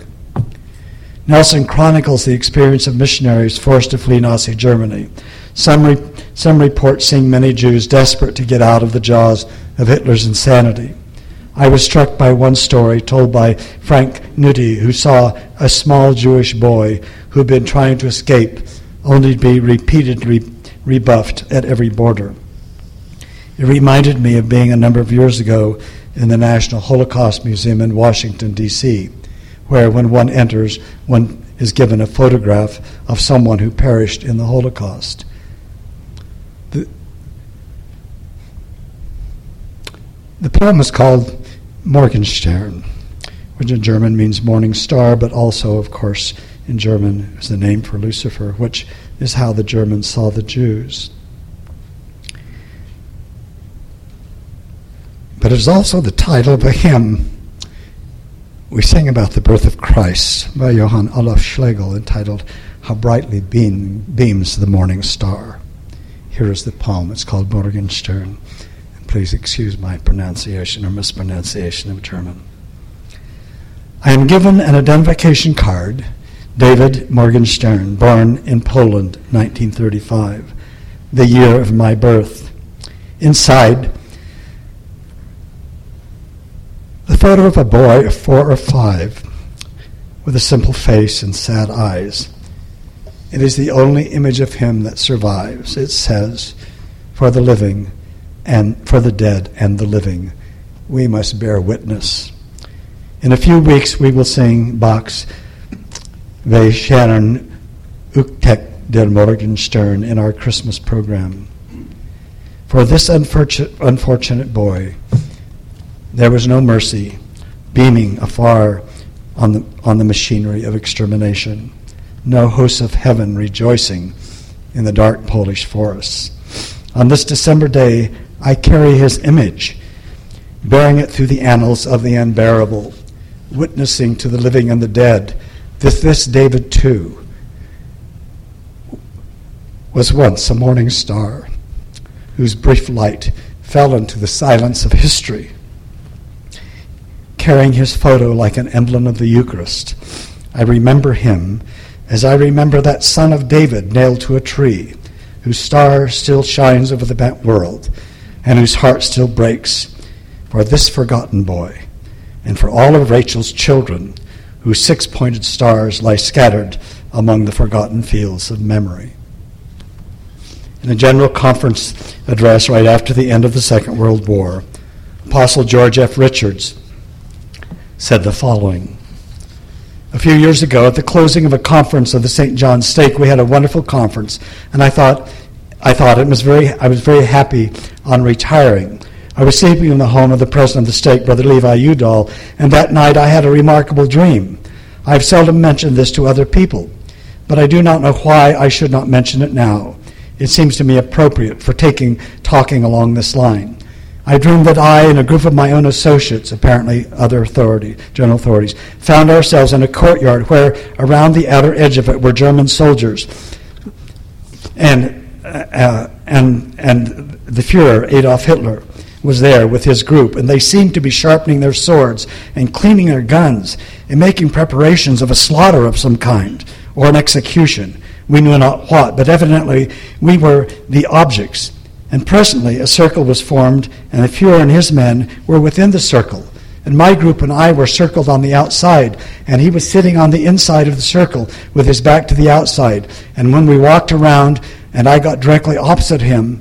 Nelson chronicles the experience of missionaries forced to flee Nazi Germany. Some, re- some reports seeing many Jews desperate to get out of the jaws of Hitler's insanity. I was struck by one story told by Frank Nutti, who saw a small Jewish boy who had been trying to escape, only to be repeatedly rebuffed at every border. It reminded me of being a number of years ago in the National Holocaust Museum in Washington, D C, where when one enters, one is given a photograph of someone who perished in the Holocaust. The, the poem is called Morgenstern, which in German means morning star, but also, of course, in German is the name for Lucifer, which is how the Germans saw the Jews. But it is also the title of a hymn we sing about the birth of Christ by Johann Olaf Schlegel, entitled How Brightly Beam, Beams the Morning Star. Here is the poem. It's called Morgenstern. And please excuse my pronunciation or mispronunciation of German. I am given an identification card, David Morgenstern, born in Poland, nineteen thirty-five, the year of my birth. Inside, the photo of a boy of four or five with a simple face and sad eyes. It is the only image of him that survives. It says, for the living and for the dead and the living, we must bear witness. In a few weeks, we will sing Bach's We Schauen Uchtek der Morgenstern in our Christmas program. For this unfortunate, unfortunate boy, there was no mercy beaming afar on the, on the machinery of extermination, no hosts of heaven rejoicing in the dark Polish forests. On this December day, I carry his image, bearing it through the annals of the unbearable, witnessing to the living and the dead that this David too was once a morning star whose brief light fell into the silence of history, carrying his photo like an emblem of the Eucharist. I remember him as I remember that son of David nailed to a tree, whose star still shines over the bent world, and whose heart still breaks for this forgotten boy, and for all of Rachel's children, whose six-pointed stars lie scattered among the forgotten fields of memory. In a general conference address right after the end of the Second World War, Apostle George F. Richards said the following. A few years ago, at the closing of a conference of the Saint John's Stake, we had a wonderful conference, and I thought, I thought it was very, I was very happy on retiring. I was sleeping in the home of the president of the stake, Brother Levi Udall, and that night I had a remarkable dream. I have seldom mentioned this to other people, but I do not know why I should not mention it now. It seems to me appropriate for taking talking along this line. I dreamed that I and a group of my own associates, apparently other authority, general authorities, found ourselves in a courtyard where around the outer edge of it were German soldiers. And uh, and and the Fuhrer, Adolf Hitler, was there with his group, and they seemed to be sharpening their swords and cleaning their guns and making preparations of a slaughter of some kind or an execution. We knew not what, but evidently we were the objects. And presently a circle was formed, and the Fuhrer and his men were within the circle. And my group and I were circled on the outside, and he was sitting on the inside of the circle with his back to the outside. And when we walked around and I got directly opposite him,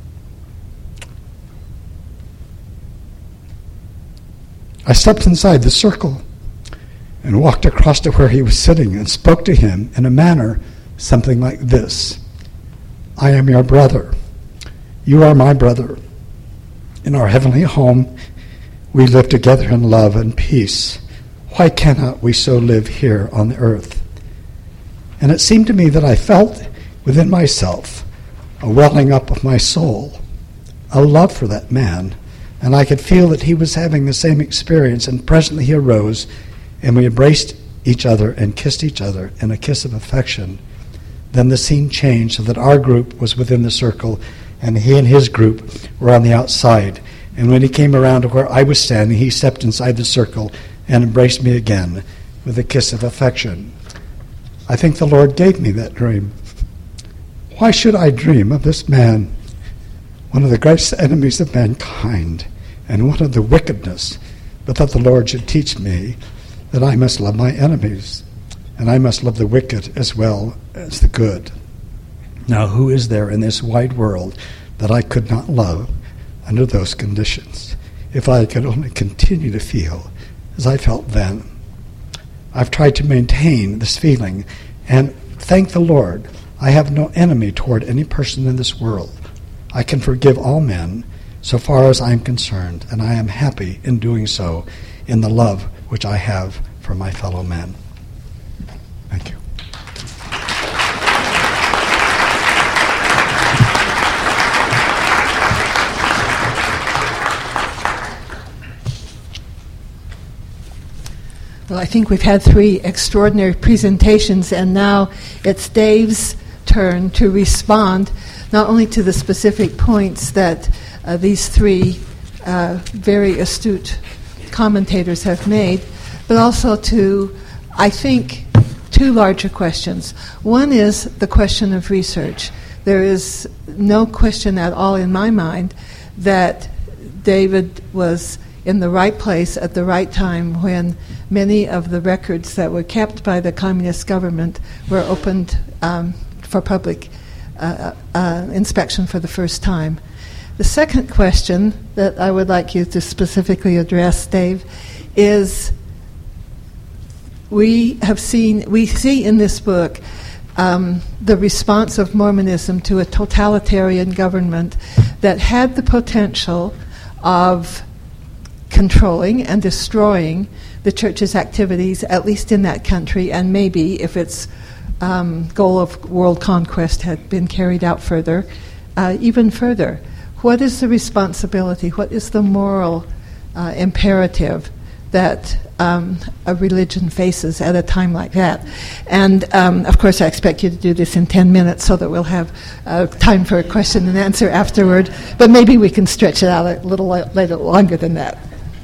I stepped inside the circle and walked across to where he was sitting and spoke to him in a manner something like this. I am your brother. You are my brother. In our heavenly home, we live together in love and peace. Why cannot we so live here on the earth? And it seemed to me that I felt within myself a welling up of my soul, a love for that man, and I could feel that he was having the same experience. And presently he arose, and we embraced each other and kissed each other in a kiss of affection. Then the scene changed so that our group was within the circle, and he and his group were on the outside. And when he came around to where I was standing, he stepped inside the circle and embraced me again with a kiss of affection. I think the Lord gave me that dream. Why should I dream of this man, one of the greatest enemies of mankind, and one of the wickedness, but that the Lord should teach me that I must love my enemies, and I must love the wicked as well as the good. Now, who is there in this wide world that I could not love under those conditions, if I could only continue to feel as I felt then? I've tried to maintain this feeling, and thank the Lord, I have no enemy toward any person in this world. I can forgive all men so far as I am concerned, and I am happy in doing so in the love which I have for my fellow men. Thank you. Well, I think we've had three extraordinary presentations, and now it's Dave's turn to respond not only to the specific points that uh, these three uh, very astute commentators have made, but also to, I think, two larger questions. One is the question of research. There is no question at all in my mind that David was in the right place at the right time when many of the records that were kept by the communist government were opened um, for public uh, uh, inspection for the first time. The second question that I would like you to specifically address, Dave, is we have seen, we see in this book um, the response of Mormonism to a totalitarian government that had the potential of controlling and destroying the church's activities, at least in that country, and maybe if its um, goal of world conquest had been carried out further, uh, even further. What is the responsibility? What is the moral uh, imperative that um, a religion faces at a time like that? And, um, of course, I expect you to do this in ten minutes so that we'll have uh, time for a question and answer afterward, but maybe we can stretch it out a little later, longer than that.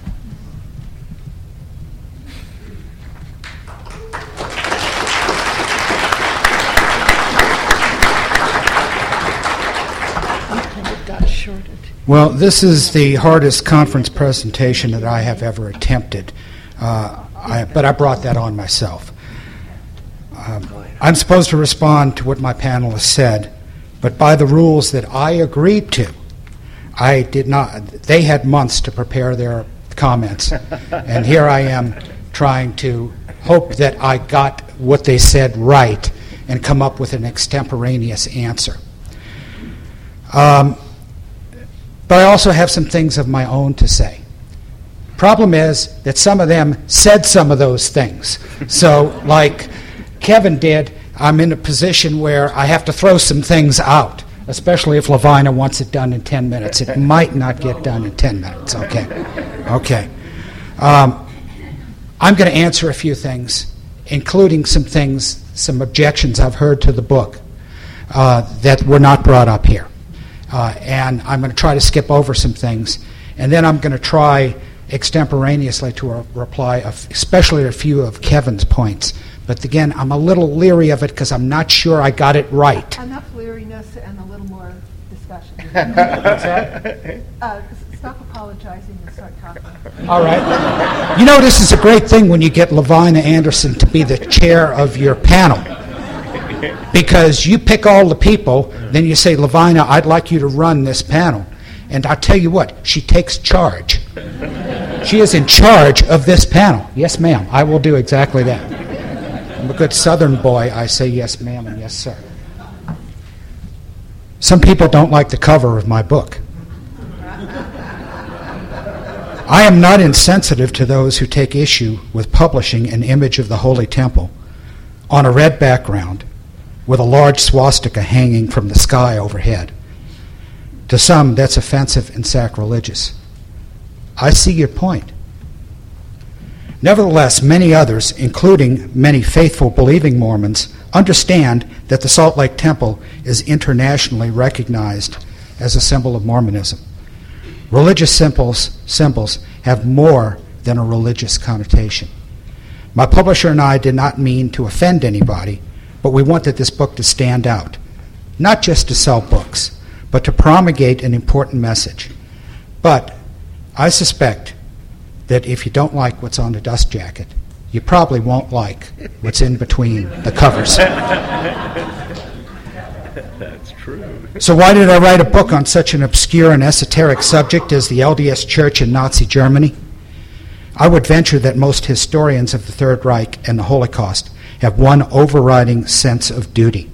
Well, this is the hardest conference presentation that I have ever attempted, uh, I, but I brought that on myself. Um, I'm supposed to respond to what my panelists said, but by the rules that I agreed to, I did not. They had months to prepare their comments, and here I am trying to hope that I got what they said right and come up with an extemporaneous answer. Um, But I also have some things of my own to say. Problem is that some of them said some of those things. So, like Kevin did, I'm in a position where I have to throw some things out, especially if Lavina wants it done in ten minutes. It might not get done in ten minutes. Okay. Okay. Um, I'm going to answer a few things, including some things, some objections I've heard to the book uh, that were not brought up here. Uh, and I'm going to try to skip over some things, and then I'm going to try extemporaneously to a reply, of, especially a few of Kevin's points. But again, I'm a little leery of it because I'm not sure I got it right. Enough leeriness and a little more discussion. What's that? Uh, stop apologizing and start talking. All right. You know, this is a great thing when you get Lavina Anderson to be the chair of your panel. Because you pick all the people, then you say, Lavina, I'd like you to run this panel. And I'll tell you what, she takes charge. She is in charge of this panel. Yes, ma'am, I will do exactly that. I'm a good Southern boy. I say yes, ma'am, and yes, sir. Some people don't like the cover of my book. I am not insensitive to those who take issue with publishing an image of the Holy Temple on a red background with a large swastika hanging from the sky overhead. To some, that's offensive and sacrilegious. I see your point. Nevertheless, many others, including many faithful believing Mormons, understand that the Salt Lake Temple is internationally recognized as a symbol of Mormonism. Religious symbols, symbols have more than a religious connotation. My publisher and I did not mean to offend anybody, but we wanted this book to stand out, not just to sell books, but to promulgate an important message. But I suspect that if you don't like what's on the dust jacket, you probably won't like what's in between the covers. That's true. So why did I write a book on such an obscure and esoteric subject as the L D S Church in Nazi Germany? I would venture that most historians of the Third Reich and the Holocaust have one overriding sense of duty: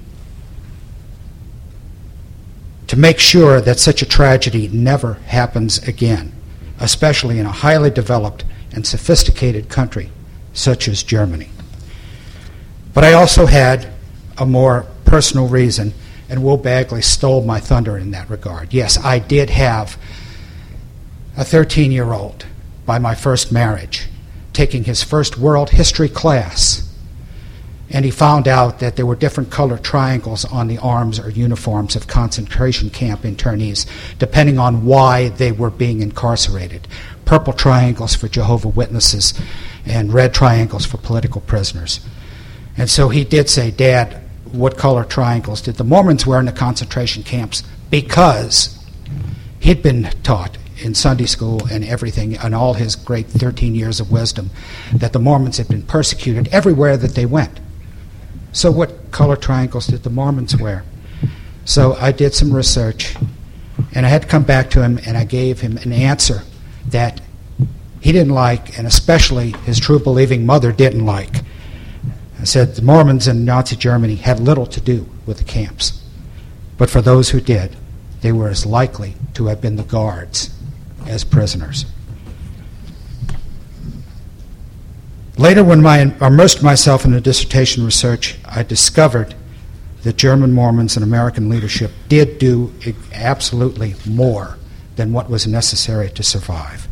to make sure that such a tragedy never happens again, especially in a highly developed and sophisticated country such as Germany. But I also had a more personal reason, and Will Bagley stole my thunder in that regard. Yes, I did have a thirteen-year-old by my first marriage taking his first world history class, and he found out that there were different colored triangles on the arms or uniforms of concentration camp internees, depending on why they were being incarcerated. Purple triangles for Jehovah's Witnesses and red triangles for political prisoners. And so he did say, Dad, what color triangles did the Mormons wear in the concentration camps? Because he'd been taught in Sunday school and everything, and all his great thirteen years of wisdom, that the Mormons had been persecuted everywhere that they went. So what color triangles did the Mormons wear? So I did some research, and I had to come back to him, and I gave him an answer that he didn't like, and especially his true believing mother didn't like. I said the Mormons in Nazi Germany had little to do with the camps, but for those who did, they were as likely to have been the guards as prisoners. Later, when I immersed myself in the dissertation research, I discovered that German Mormons and American leadership did do absolutely more than what was necessary to survive.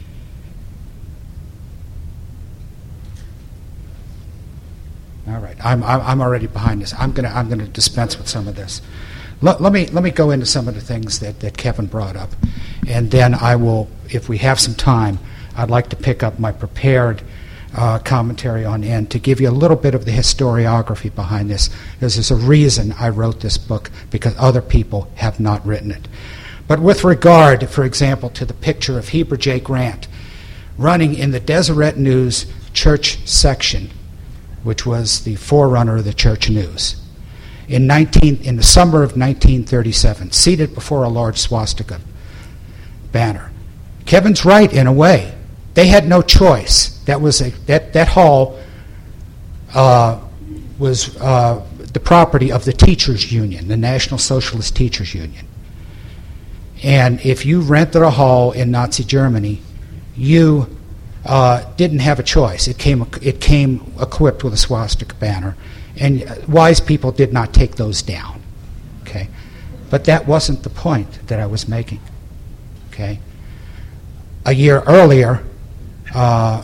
All right, I'm, I'm already behind this. I'm going to I'm going to dispense with some of this. Let, let me let me go into some of the things that, that Kevin brought up, and then I will, if we have some time, I'd like to pick up my prepared uh, commentary on end to give you a little bit of the historiography behind this, because there's a reason I wrote this book, because other people have not written it. But with regard, for example, to the picture of Heber J. Grant running in the Deseret News church section, which was the forerunner of the Church News, in, nineteen, in the summer of nineteen thirty-seven, seated before a large swastika banner. Kevin's right in a way. They had no choice. That was a, that that hall uh, was uh, the property of the Teachers Union, the National Socialist Teachers Union. And if you rented a hall in Nazi Germany, you uh, didn't have a choice. It came it came equipped with a swastika banner, and wise people did not take those down. Okay, but that wasn't the point that I was making. Okay, a year earlier, uh,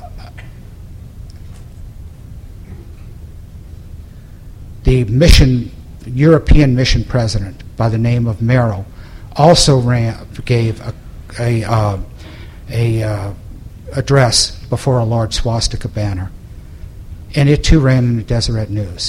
the mission European mission president by the name of Merrill also ran, gave a, a, uh, a uh, address before a large swastika banner, and it too ran in the Deseret News.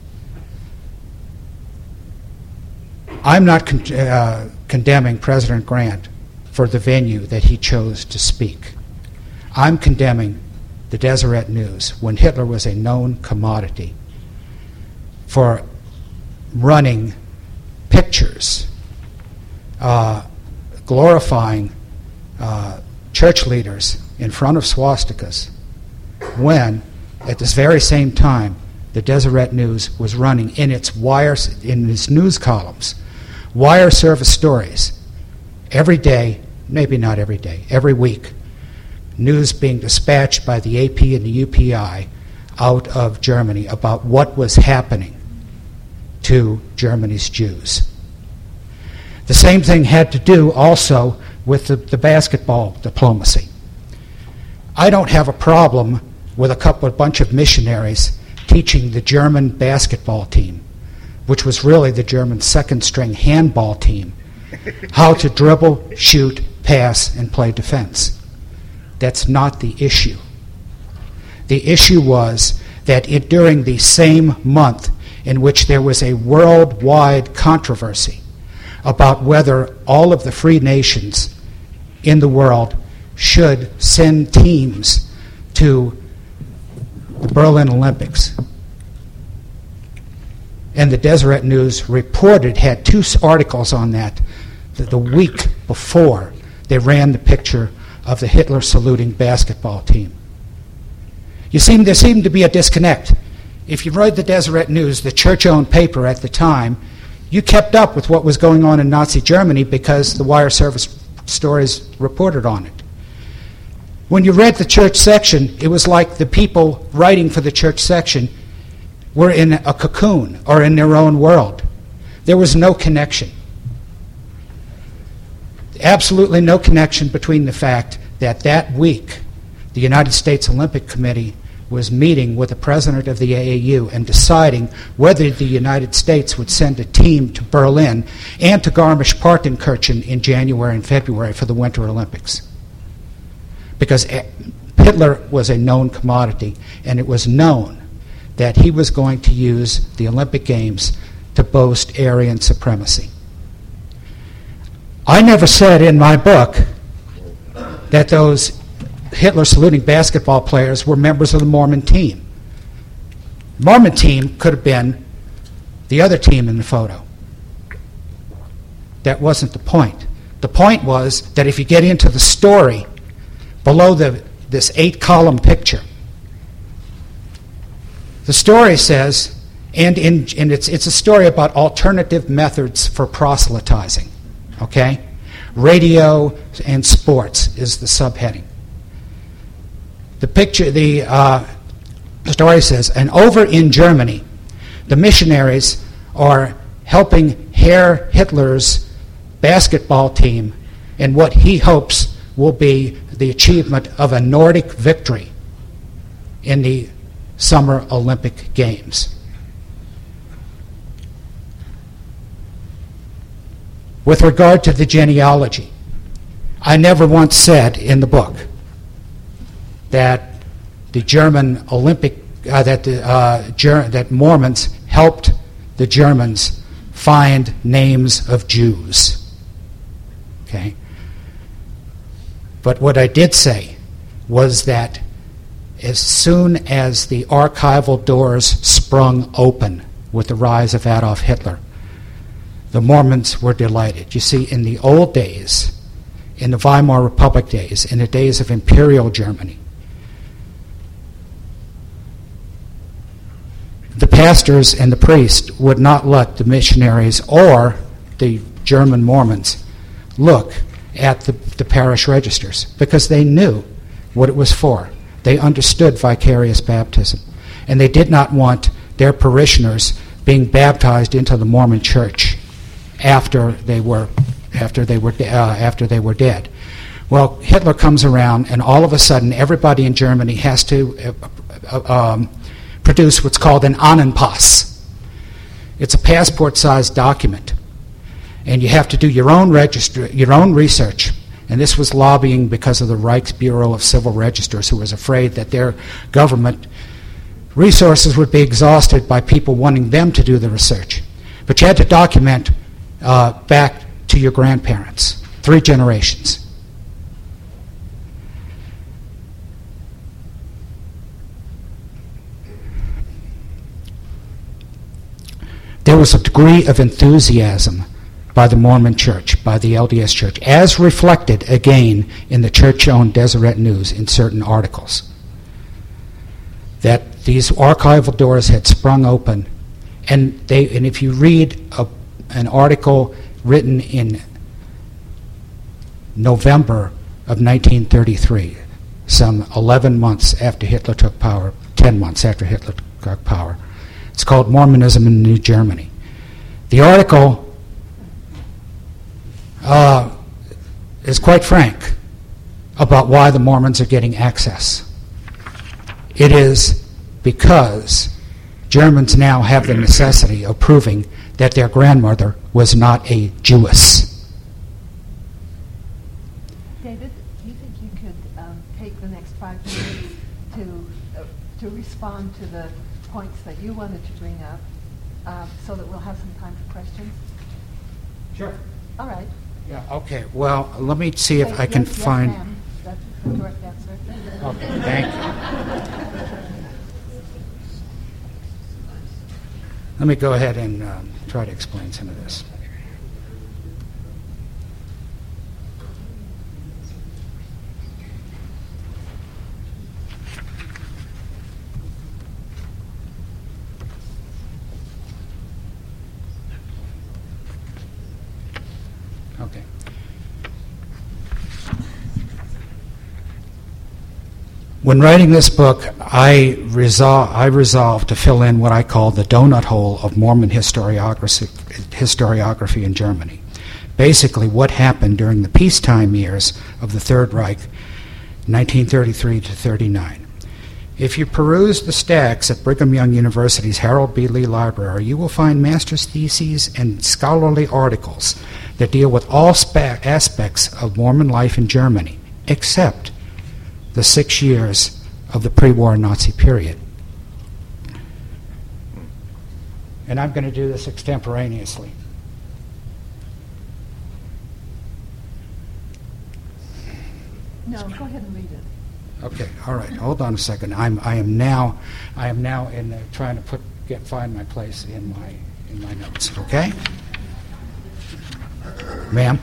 I'm not con- uh, condemning President Grant for the venue that he chose to speak. I'm condemning the Deseret News, when Hitler was a known commodity, for running pictures Uh, glorifying uh, church leaders in front of swastikas, when at this very same time the Deseret News was running in its wires in its news columns wire service stories every day, maybe not every day, every week, news being dispatched by the A P and the U P I out of Germany about what was happening to Germany's Jews. The same thing had to do also with the, the basketball diplomacy. I don't have a problem with a couple of bunch of missionaries teaching the German basketball team, which was really the German second-string handball team, how to dribble, shoot, pass, and play defense. That's not the issue. The issue was that it, during the same month in which there was a worldwide controversy about whether all of the free nations in the world should send teams to the Berlin Olympics. And the Deseret News reported, had two articles on that, the, the week before they ran the picture of the Hitler saluting basketball team. You see, there seemed to be a disconnect. If you read the Deseret News, the church-owned paper at the time, you kept up with what was going on in Nazi Germany because the wire service stories reported on it. When you read the church section, it was like the people writing for the church section were in a cocoon or in their own world. There was no connection. Absolutely no connection between the fact that that week the United States Olympic Committee was meeting with the president of the A A U and deciding whether the United States would send a team to Berlin and to Garmisch-Partenkirchen in January and February for the Winter Olympics. Because Hitler was a known commodity, and it was known that he was going to use the Olympic Games to boast Aryan supremacy. I never said in my book that those Hitler saluting basketball players were members of the Mormon team. The Mormon team could have been the other team in the photo. That wasn't the point. The point was that if you get into the story below the, this eight-column picture, the story says, and, in, and it's, it's a story about alternative methods for proselytizing, okay? Radio and sports is the subheading. The picture, the uh, story says, and over in Germany, the missionaries are helping Herr Hitler's basketball team in what he hopes will be the achievement of a Nordic victory in the Summer Olympic Games. With regard to the genealogy, I never once said in the book that the German Olympic, uh, that the uh, Ger- that Mormons helped the Germans find names of Jews. Okay. But what I did say was that as soon as the archival doors sprung open with the rise of Adolf Hitler, the Mormons were delighted. You see, in the old days, in the Weimar Republic days, in the days of Imperial Germany, the pastors and the priests would not let the missionaries or the German Mormons look at the, the parish registers because they knew what it was for. They understood vicarious baptism, and they did not want their parishioners being baptized into the Mormon church after they were after they were uh, after they were dead. Well, Hitler comes around, and all of a sudden, everybody in Germany has to uh, uh, um, produce what's called an Ahnenpass. It's a passport-sized document, and you have to do your own register, your own research. And this was lobbying because of the Reichsbureau of Civil Registers, who was afraid that their government resources would be exhausted by people wanting them to do the research. But you had to document uh, back to your grandparents, three generations. There was a degree of enthusiasm by the Mormon Church, by the L D S Church, as reflected again in the church-owned Deseret News in certain articles, that these archival doors had sprung open, and they and if you read a, an article written in November of nineteen thirty-three, some eleven months after Hitler took power, ten months after Hitler took power, it's called Mormonism in New Germany. The article Uh, is quite frank about why the Mormons are getting access. It is because Germans now have the necessity of proving that their grandmother was not a Jewess. David, do you think you could um, take the next five minutes to uh, to respond to the points that you wanted to bring up, uh, so that we'll have some time for questions? Sure. All right. Yeah, okay. Well, let me see if Say I can yes, yes, find... ma'am. That's the correct answer. Okay, thank you. Let me go ahead and um, try to explain some of this. Okay. When writing this book, I, resol- I resolved to fill in what I call the donut hole of Mormon historiography, historiography in Germany. Basically, what happened during the peacetime years of the Third Reich, nineteen thirty-three to thirty-nine. If you peruse the stacks at Brigham Young University's Harold B. Lee Library, you will find master's theses and scholarly articles that deal with all spa- aspects of Mormon life in Germany, except the six years of the pre-war Nazi period. And I'm going to do this extemporaneously. No, go ahead and read it. Okay, all right. Hold on a second. I'm I am now I am now in uh, trying to put get find my place in my in my notes. Okay, ma'am.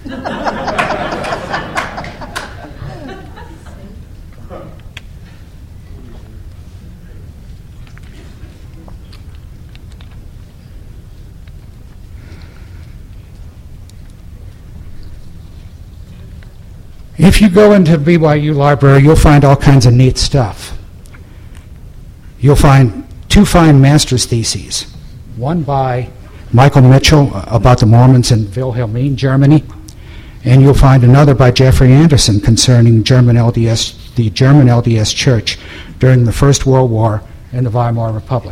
If you go into B Y U library, you'll find all kinds of neat stuff. You'll find two fine master's theses, one by Michael Mitchell about the Mormons in Wilhelmine, Germany, and you'll find another by Jeffrey Anderson concerning German L D S, the German L D S Church during the First World War and the Weimar Republic.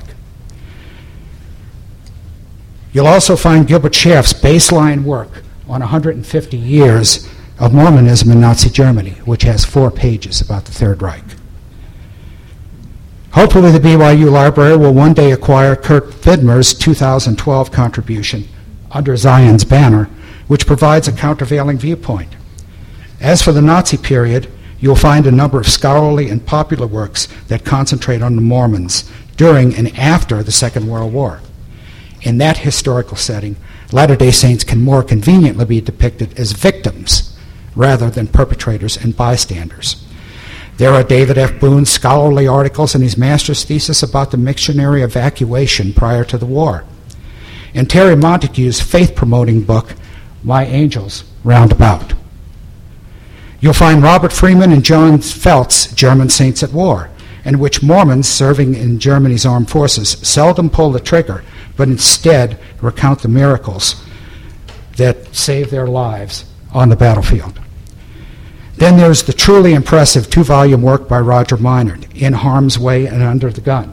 You'll also find Gilbert Schaff's baseline work on one hundred fifty years of Mormonism in Nazi Germany, which has four pages about the Third Reich. Hopefully the B Y U library will one day acquire Kurt Vidmer's two thousand twelve contribution, Under Zion's Banner, which provides a countervailing viewpoint. As for the Nazi period, you'll find a number of scholarly and popular works that concentrate on the Mormons during and after the Second World War. In that historical setting, Latter-day Saints can more conveniently be depicted as victims rather than perpetrators and bystanders. There are David F. Boone's scholarly articles in his master's thesis about the missionary evacuation prior to the war, and Terry Montague's faith-promoting book, My Angels Roundabout. You'll find Robert Freeman and John Felt's German Saints at War, in which Mormons serving in Germany's armed forces seldom pull the trigger, but instead recount the miracles that saved their lives on the battlefield. Then there's the truly impressive two-volume work by Roger Minard, In Harm's Way and Under the Gun.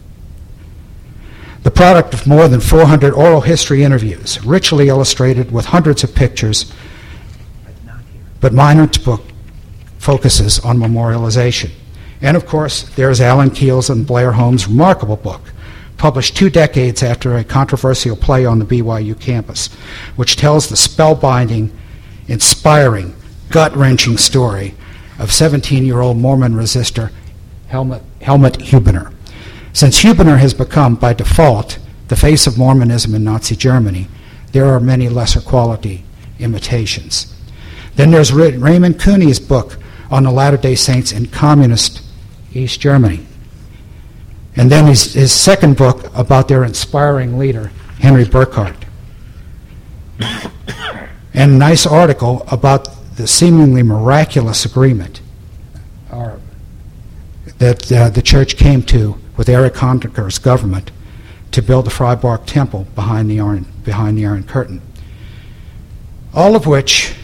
The product of more than four hundred oral history interviews, richly illustrated with hundreds of pictures, but Minard's book focuses on memorialization. And of course, there's Alan Keel's and Blair Holmes' remarkable book, published two decades after a controversial play on the B Y U campus, which tells the spellbinding, inspiring, gut-wrenching story of seventeen-year-old Mormon resistor Helmut, Helmut Hubener. Since Hubener has become, by default, the face of Mormonism in Nazi Germany, there are many lesser-quality imitations. Then there's Ray- Raymond Cooney's book on the Latter-day Saints in communist East Germany. And then his, his second book about their inspiring leader, Henry Burkhardt. And a nice article about the seemingly miraculous agreement or, that uh, the church came to with Eric Honecker's government to build the Freiburg Temple behind the Iron, behind the Iron Curtain. All of which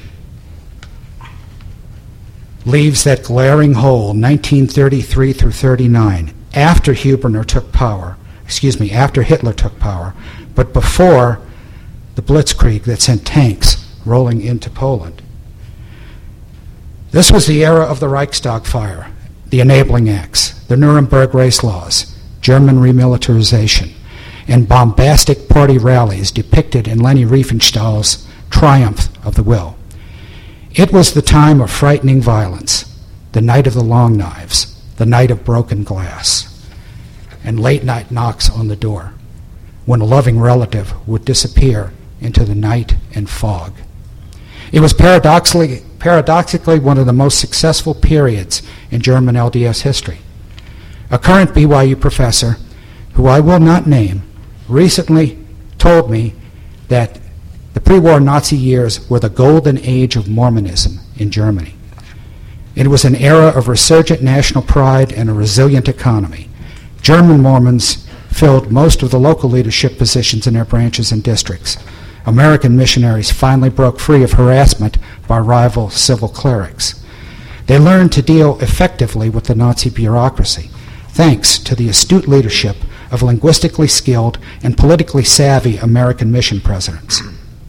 leaves that glaring hole, nineteen thirty-three through thirty-nine, after Hubener took power, excuse me, after Hitler took power, but before the Blitzkrieg that sent tanks rolling into Poland. This was the era of the Reichstag fire, the Enabling Acts, the Nuremberg race laws, German remilitarization, and bombastic party rallies depicted in Leni Riefenstahl's Triumph of the Will. It was the time of frightening violence, the night of the long knives, the night of broken glass, and late night knocks on the door, when a loving relative would disappear into the night and fog. It was paradoxically, paradoxically one of the most successful periods in German L D S history. A current B Y U professor, who I will not name, recently told me that the pre-war Nazi years were the golden age of Mormonism in Germany. It was an era of resurgent national pride and a resilient economy. German Mormons filled most of the local leadership positions in their branches and districts. American missionaries finally broke free of harassment by rival civil clerics. They learned to deal effectively with the Nazi bureaucracy, thanks to the astute leadership of linguistically skilled and politically savvy American mission presidents.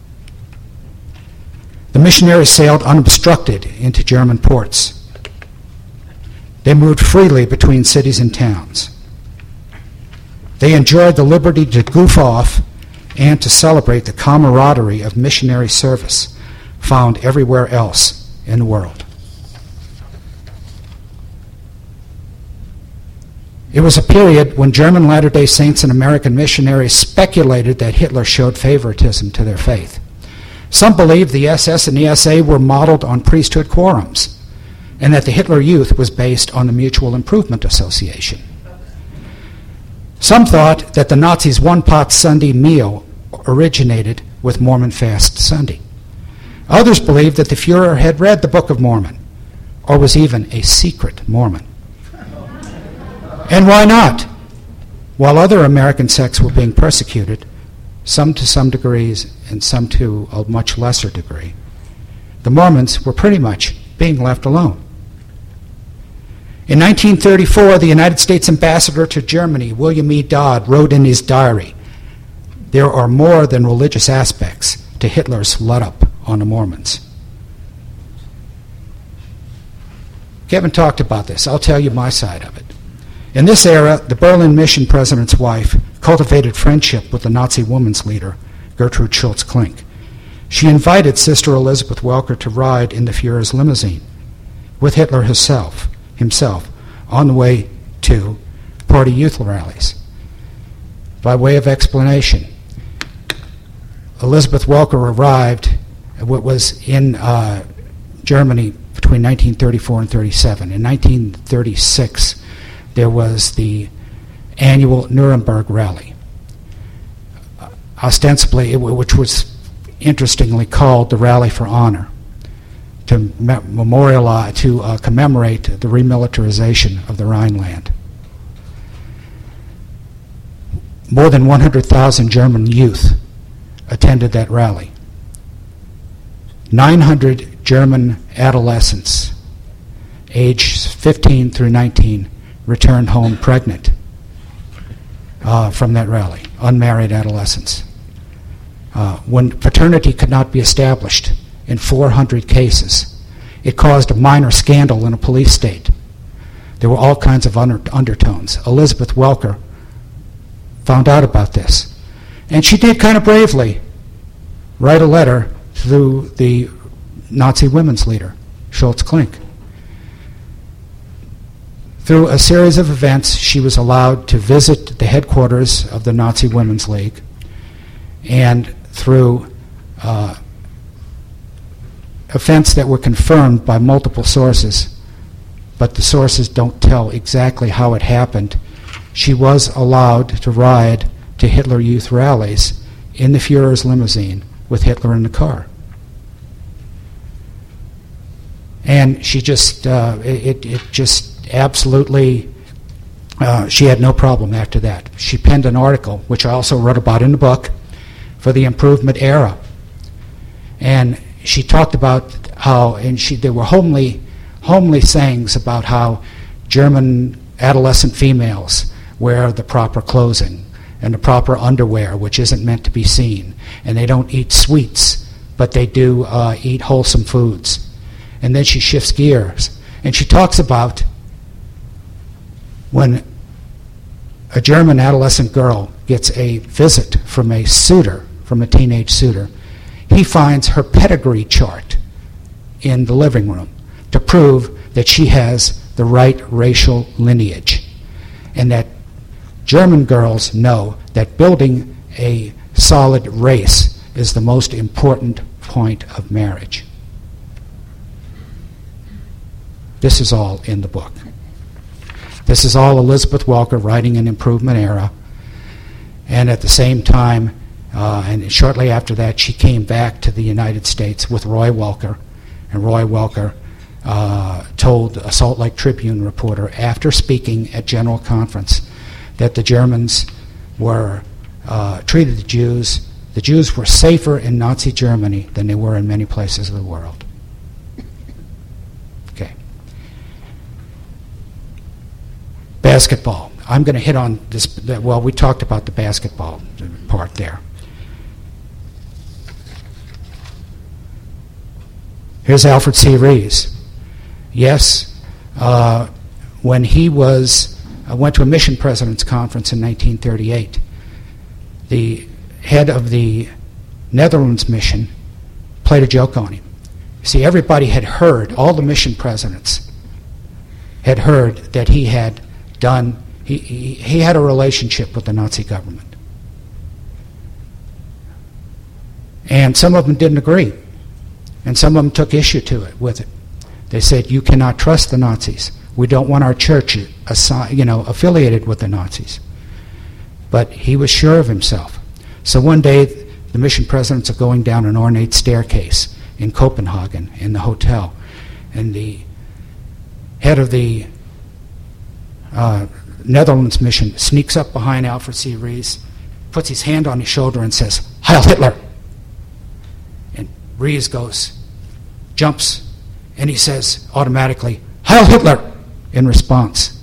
The missionaries sailed unobstructed into German ports. They moved freely between cities and towns. They enjoyed the liberty to goof off and to celebrate the camaraderie of missionary service found everywhere else in the world. It was a period when German Latter-day Saints and American missionaries speculated that Hitler showed favoritism to their faith. Some believed the S S and E S A were modeled on priesthood quorums, and that the Hitler Youth was based on the Mutual Improvement Association. Some thought that the Nazis' one-pot Sunday meal originated with Mormon Fast Sunday. Others believed that the Fuhrer had read the Book of Mormon, or was even a secret Mormon. And why not? While other American sects were being persecuted, some to some degrees and some to a much lesser degree, the Mormons were pretty much being left alone. In nineteen thirty-four, the United States ambassador to Germany, William E. Dodd, wrote in his diary, "There are more than religious aspects to Hitler's let-up on the Mormons." Kevin talked about this. I'll tell you my side of it. In this era, the Berlin Mission president's wife cultivated friendship with the Nazi women's leader, Gertrude Schultz-Klink. She invited Sister Elizabeth Welker to ride in the Fuhrer's limousine with Hitler himself, himself on the way to party youth rallies. By way of explanation, Elizabeth Welker arrived at what was in uh, Germany between nineteen thirty-four and thirty-seven. In nineteen thirty-six, there was the annual Nuremberg rally, uh, ostensibly, it, which was interestingly called the Rally for Honor, to me- memorialize, to uh, commemorate the remilitarization of the Rhineland. More than one hundred thousand German youth attended that rally. nine hundred German adolescents, aged fifteen through nineteen, returned home pregnant uh, from that rally, unmarried adolescents. Uh, when paternity could not be established in four hundred cases, it caused a minor scandal in a police state. There were all kinds of under- undertones. Elizabeth Welker found out about this, and she did kind of bravely write a letter to the Nazi women's leader, Schultz-Klink. Through a series of events, she was allowed to visit the headquarters of the Nazi Women's League, and through uh, events that were confirmed by multiple sources, but the sources don't tell exactly how it happened, she was allowed to ride to Hitler Youth rallies in the Fuhrer's limousine with Hitler in the car. And she just, uh, it, it just absolutely, uh, she had no problem after that. She penned an article, which I also wrote about in the book, for the Improvement Era. And she talked about how, and she, there were homely, homely sayings about how German adolescent females wear the proper clothing and the proper underwear, which isn't meant to be seen. And they don't eat sweets, but they do uh, eat wholesome foods. And then she shifts gears, and she talks about when a German adolescent girl gets a visit from a suitor, from a teenage suitor, he finds her pedigree chart in the living room to prove that she has the right racial lineage, and that German girls know that building a solid race is the most important point of marriage. This is all in the book. This is all Elizabeth Welker writing in Improvement Era. And at the same time, uh, and shortly after that, she came back to the United States with Roy Welker. And Roy Welker uh, told a Salt Lake Tribune reporter, after speaking at General Conference, that the Germans were uh, treated the Jews, the Jews were safer in Nazi Germany than they were in many places of the world. Basketball. I'm going to hit on this, well, we talked about the basketball part there. Here's Alfred C. Rees. Yes, uh, when he was, uh, went to a mission president's conference in nineteen thirty-eight, the head of the Netherlands mission played a joke on him. See, everybody had heard, all the mission presidents had heard that he had done, He, he, he had a relationship with the Nazi government. And some of them didn't agree. And some of them took issue to it with it. They said, you cannot trust the Nazis. We don't want our church assi- you know, affiliated with the Nazis. But he was sure of himself. So one day, the mission presidents are going down an ornate staircase in Copenhagen in the hotel. And the head of the uh, Netherlands mission sneaks up behind Alfred C. Ries, puts his hand on his shoulder and says, Heil Hitler! And Ries goes, jumps, and he says automatically, Heil Hitler! In response.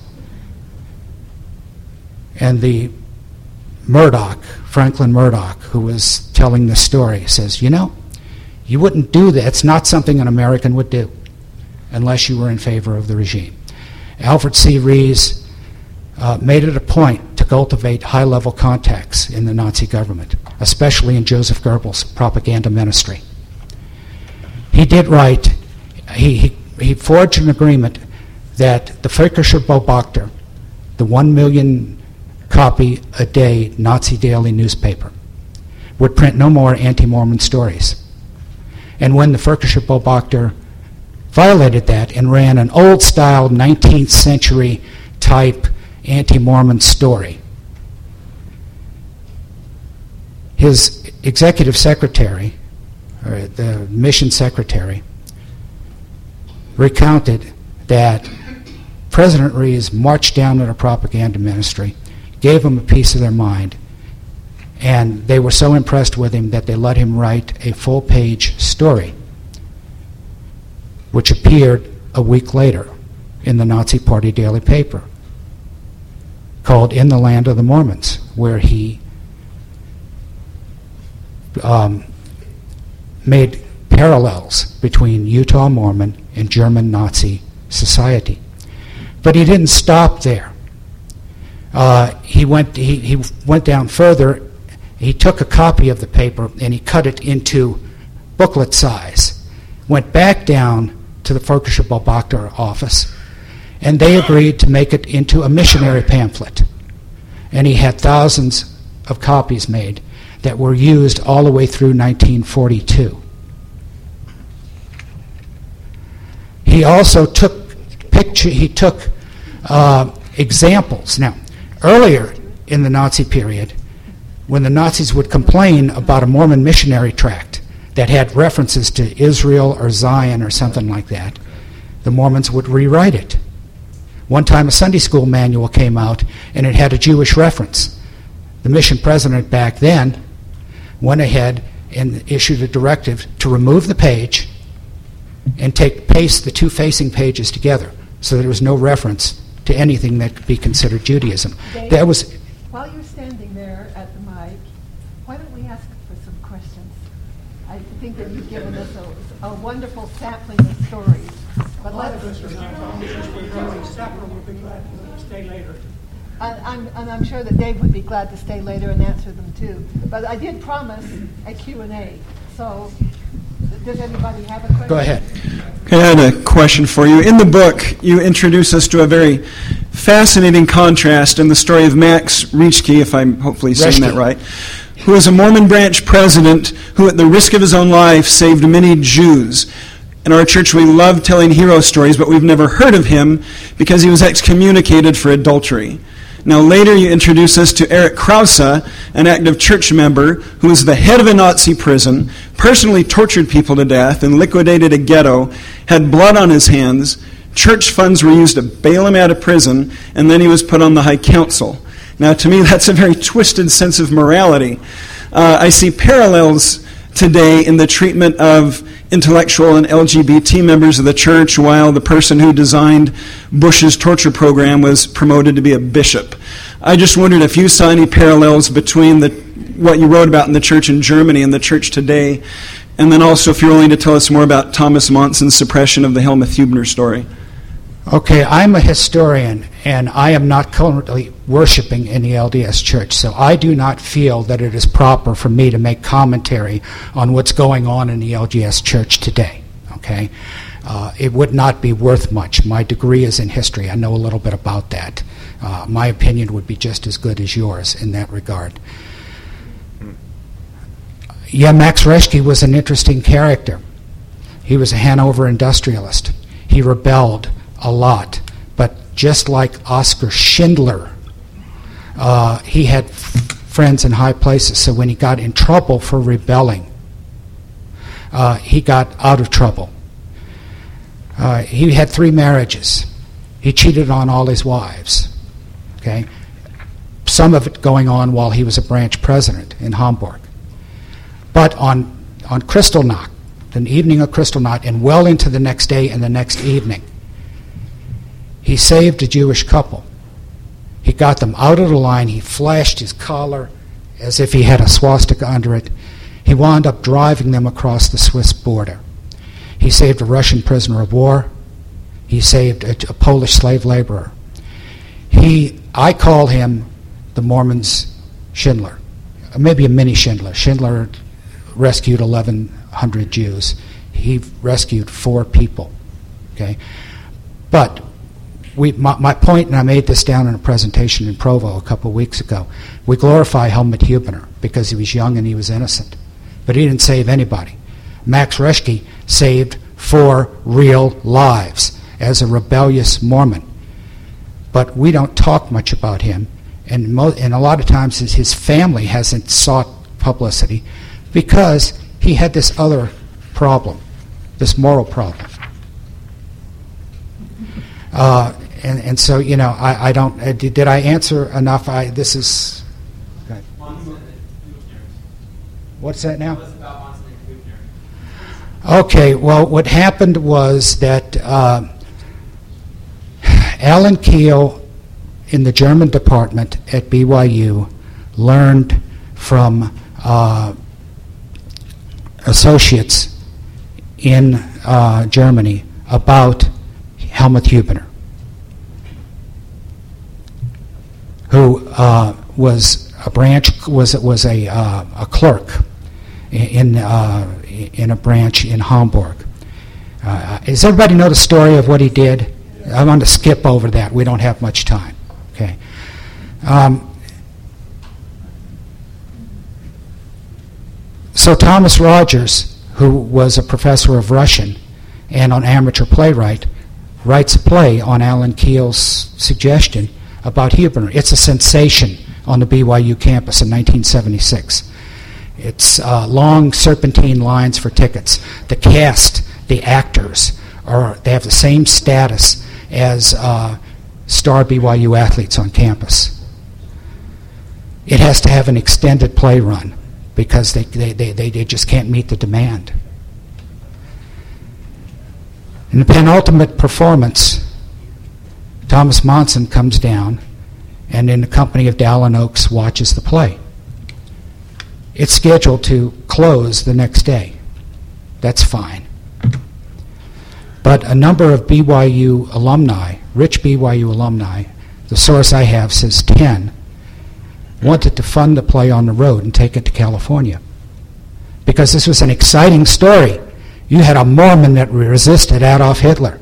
And the Murdoch, Franklin Murdoch, who was telling this story, says, you know, you wouldn't do that. It's not something an American would do unless you were in favor of the regime. Alfred C. Ries uh, made it a point to cultivate high-level contacts in the Nazi government, especially in Joseph Goebbels' propaganda ministry. He did write, he, he, he forged an agreement that the Völkischer Beobachter, the one million copy a day Nazi daily newspaper, would print no more anti-Mormon stories. And when the Völkischer Beobachter violated that and ran an old-style nineteenth century type anti-Mormon story, his executive secretary, or the mission secretary, recounted that President Ries marched down to the propaganda ministry, gave them a piece of their mind, and they were so impressed with him that they let him write a full-page story, which appeared a week later in the Nazi Party daily paper, called In the Land of the Mormons, where he um, made parallels between Utah Mormon and German Nazi society. But he didn't stop there. Uh, he went he, he went down further. He took a copy of the paper and he cut it into booklet size, went back down to the Völkischer Beobachter office, and they agreed to make it into a missionary pamphlet. And he had thousands of copies made that were used all the way through nineteen forty-two. He also took picture. He took uh, examples. Now, earlier in the Nazi period, when the Nazis would complain about a Mormon missionary tract that had references to Israel or Zion or something like that, the Mormons would rewrite it. One time a Sunday school manual came out and it had a Jewish reference. The mission president back then went ahead and issued a directive to remove the page and take paste the two facing pages together so that there was no reference to anything that could be considered Judaism. Dave, that was while you're standing there at the mic, why don't we ask for some questions? I think that you've given us a, a wonderful sampling of stories. But A lot of let's, us are not on this, we're going separate, we'll be glad to stay later. and I'm, and I'm sure that Dave would be glad to stay later and answer them too. But I did promise a Q and A. So does anybody have a question? Go ahead. Okay, I had a question for you. In the book, you introduce us to a very fascinating contrast in the story of Max Rietzke, if I'm hopefully saying that right, who is a Mormon branch president who, at the risk of his own life, saved many Jews. In our church, we love telling hero stories, but we've never heard of him because he was excommunicated for adultery. Now, later you introduce us to Eric Krause, an active church member who was the head of a Nazi prison, personally tortured people to death, and liquidated a ghetto, had blood on his hands. Church funds were used to bail him out of prison, and then he was put on the High Council. Now, to me, that's a very twisted sense of morality. Uh, I see parallels today in the treatment of intellectual and L G B T members of the church, while the person who designed Bush's torture program was promoted to be a bishop. I just wondered if you saw any parallels between the what you wrote about in the church in Germany and the church today, and then also if you're willing to tell us more about Thomas Monson's suppression of the Helmuth Huebner story. Okay, I'm a historian, and I am not currently worshiping in the L D S Church, so I do not feel that it is proper for me to make commentary on what's going on in the L D S Church today. Okay, uh, it would not be worth much. My degree is in history. I know a little bit about that. Uh, my opinion would be just as good as yours in that regard. Yeah, Max Reschke was an interesting character. He was a Hanover industrialist. He rebelled a lot. But just like Oskar Schindler, uh, he had f- friends in high places. So when he got in trouble for rebelling, uh, he got out of trouble. Uh, he had three marriages. He cheated on all his wives. Okay, some of it going on while he was a branch president in Hamburg. But on on Kristallnacht, the evening of Kristallnacht, and well into the next day and the next evening, he saved a Jewish couple. He got them out of the line. He flashed his collar as if he had a swastika under it. He wound up driving them across the Swiss border. He saved a Russian prisoner of war. He saved a, a Polish slave laborer. He, I call him the Mormons' Schindler, maybe a mini Schindler. Schindler rescued eleven hundred Jews. He rescued four people. Okay, but we, my, my point, and I made this down in a presentation in Provo a couple of weeks ago. We glorify Helmut Hubener because he was young and he was innocent, but he didn't save anybody. Max Reschke saved four real lives as a rebellious Mormon. But we don't talk much about him, and, mo- and a lot of times his, his family hasn't sought publicity because he had this other problem, this moral problem. Uh, and, and so, you know, I, I don't, uh, did, did I answer enough? I, this is, okay. What's that now? Okay, well, what happened was that uh, Alan Keel in the German department at B Y U learned from uh, associates in uh, Germany about Helmut Hubener, who uh, was a branch was was a uh, a clerk in uh, in a branch in Hamburg. Uh, does everybody know the story of what he did? I want to skip over that. We don't have much time. Okay. Um, so Thomas Rogers, who was a professor of Russian and an amateur playwright, writes a play on Alan Keel's suggestion about Hubener. It's a sensation on the B Y U campus in nineteen seventy-six. It's uh, long serpentine lines for tickets. The cast, the actors, are they have the same status as uh, star B Y U athletes on campus. It has to have an extended play run because they, they, they, they, they just can't meet the demand. In the penultimate performance, Thomas Monson comes down and in the company of Dallin Oaks watches the play. It's scheduled to close the next day. That's fine. But a number of B Y U alumni, rich B Y U alumni, the source I have says ten, wanted to fund the play on the road and take it to California. Because this was an exciting story. You had a Mormon that resisted Adolf Hitler.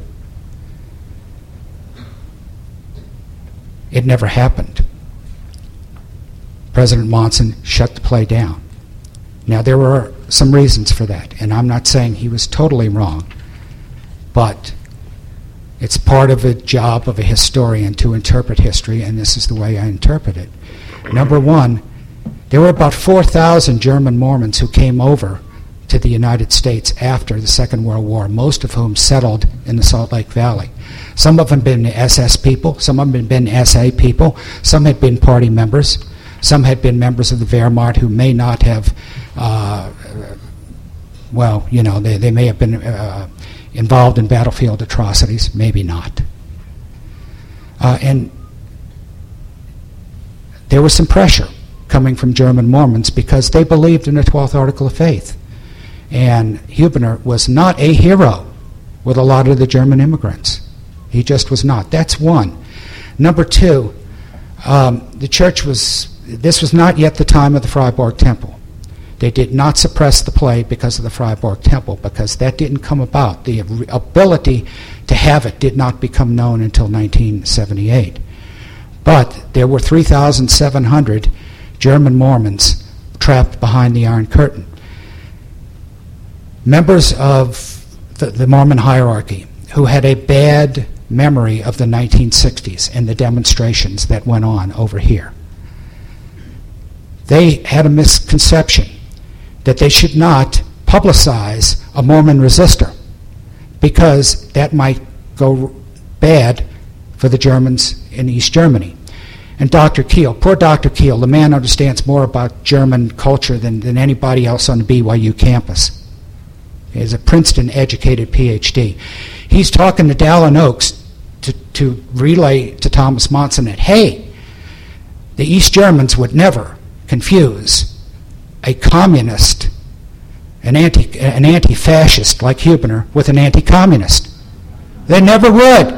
It never happened. President Monson shut the play down. Now, there were some reasons for that, and I'm not saying he was totally wrong, but it's part of a job of a historian to interpret history, and this is the way I interpret it. Number one, there were about four thousand German Mormons who came over to the United States after the Second World War, most of whom settled in the Salt Lake Valley. Some of them had been S S people, some of them had been S A people, some had been party members, some had been members of the Wehrmacht who may not have, uh, well, you know, they, they may have been uh, involved in battlefield atrocities, maybe not. Uh, and there was some pressure coming from German Mormons because they believed in the twelfth Article of Faith. And Hubener was not a hero with a lot of the German immigrants. He just was not. That's one. Number two, um, the church was, this was not yet the time of the Freiburg Temple. They did not suppress the play because of the Freiburg Temple, because that didn't come about. The ability to have it did not become known until nineteen seventy-eight. But there were three thousand seven hundred German Mormons trapped behind the Iron Curtain. Members of the, the Mormon hierarchy who had a bad memory of the nineteen sixties and the demonstrations that went on over here, they had a misconception that they should not publicize a Mormon resistor because that might go bad for the Germans in East Germany. And Doctor Kiel, poor Doctor Kiel, the man understands more about German culture than, than anybody else on the B Y U campus. He's a Princeton-educated P H D. He's talking to Dallin Oaks to, to relay to Thomas Monson that, hey, the East Germans would never confuse a communist, an anti, an anti-fascist like Huebner, with an anti-communist. They never would.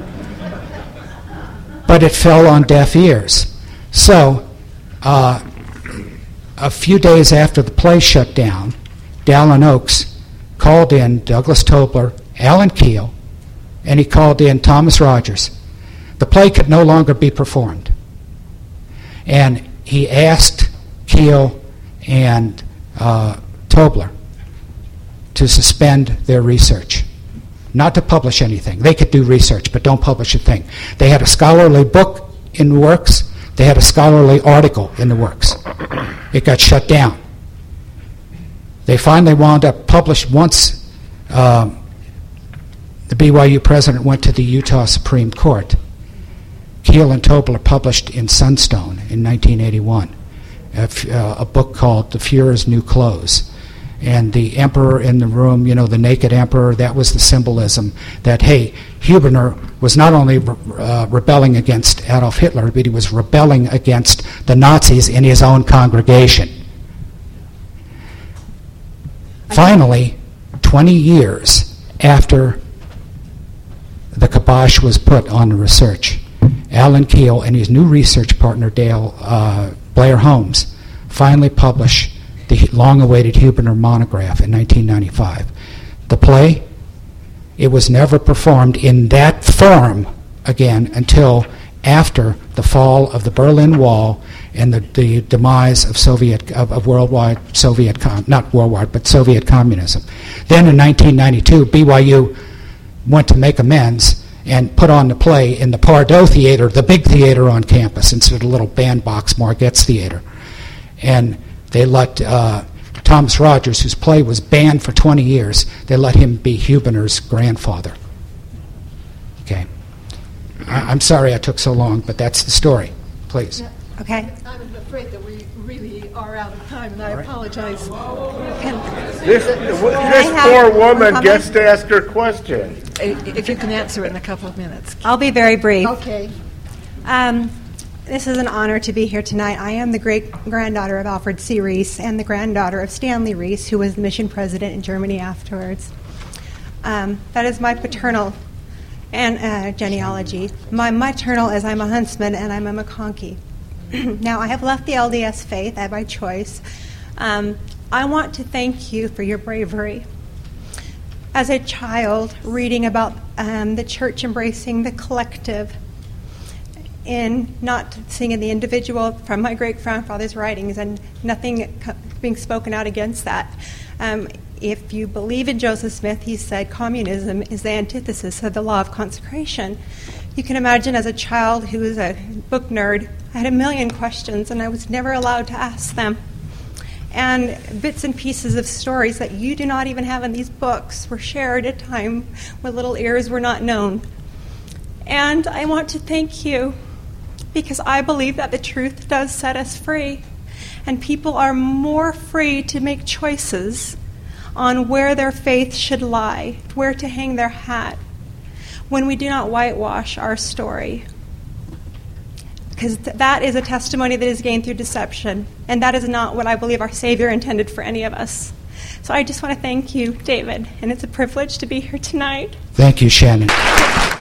But it fell on deaf ears. So, uh, a few days after the play shut down, Dallin Oaks called in Douglas Tobler, Alan Keel, and he called in Thomas Rogers. The play could no longer be performed. And he asked Keel and uh, Tobler to suspend their research, not to publish anything. They could do research, but don't publish a thing. They had a scholarly book in the works. They had a scholarly article in the works. It got shut down. They finally wound up published once um, the B Y U president went to the Utah Supreme Court. Keel and Tobler published in Sunstone in nineteen eighty-one a, f- uh, a book called The Fuhrer's New Clothes. And the emperor in the room, you know, the naked emperor, that was the symbolism that, hey, Huebner was not only re- uh, rebelling against Adolf Hitler, but he was rebelling against the Nazis in his own congregation. Finally, twenty years after the kibosh was put on the research, Alan Keel and his new research partner, Dale uh, Blair Holmes, finally published the long-awaited Huebner monograph in nineteen ninety-five. The play, it was never performed in that form again until after the fall of the Berlin Wall and the, the demise of Soviet of, of worldwide Soviet com, not worldwide but Soviet communism. Then in nineteen ninety-two, B Y U went to make amends and put on the play in the Pardo Theater, the big theater on campus, instead of the little bandbox Margette's Theater. And they let uh, Thomas Rogers, whose play was banned for twenty years, they let him be Huebner's grandfather. Okay. I- I'm sorry I took so long, but that's the story. Please. Yeah. Okay. I'm afraid that we really are out of time, and I apologize. Can, This, this have poor one woman comment? gets to ask her question. If you can answer it in a couple of minutes. I'll be very brief. Okay. Um, this is an honor to be here tonight. I am the great-granddaughter of Alfred C. Rees and the granddaughter of Stanley Rees, who was the mission president in Germany afterwards. Um, that is my paternal and uh, genealogy. My maternal is I'm a huntsman and I'm a McConkey. Now, I have left the L D S faith by choice. Um, I want to thank you for your bravery. As a child, reading about um, the church embracing the collective in not seeing the individual from my great-grandfather's writings and nothing being spoken out against that. Um, if you believe in Joseph Smith, he said communism is the antithesis of the law of consecration. You can imagine as a child who was a book nerd, I had a million questions and I was never allowed to ask them. And bits and pieces of stories that you do not even have in these books were shared at a time when little ears were not known. And I want to thank you because I believe that the truth does set us free. And people are more free to make choices on where their faith should lie, where to hang their hat, when we do not whitewash our story. Because th- that is a testimony that is gained through deception, and that is not what I believe our Savior intended for any of us. So I just want to thank you, David, and it's a privilege to be here tonight. Thank you, Shannon.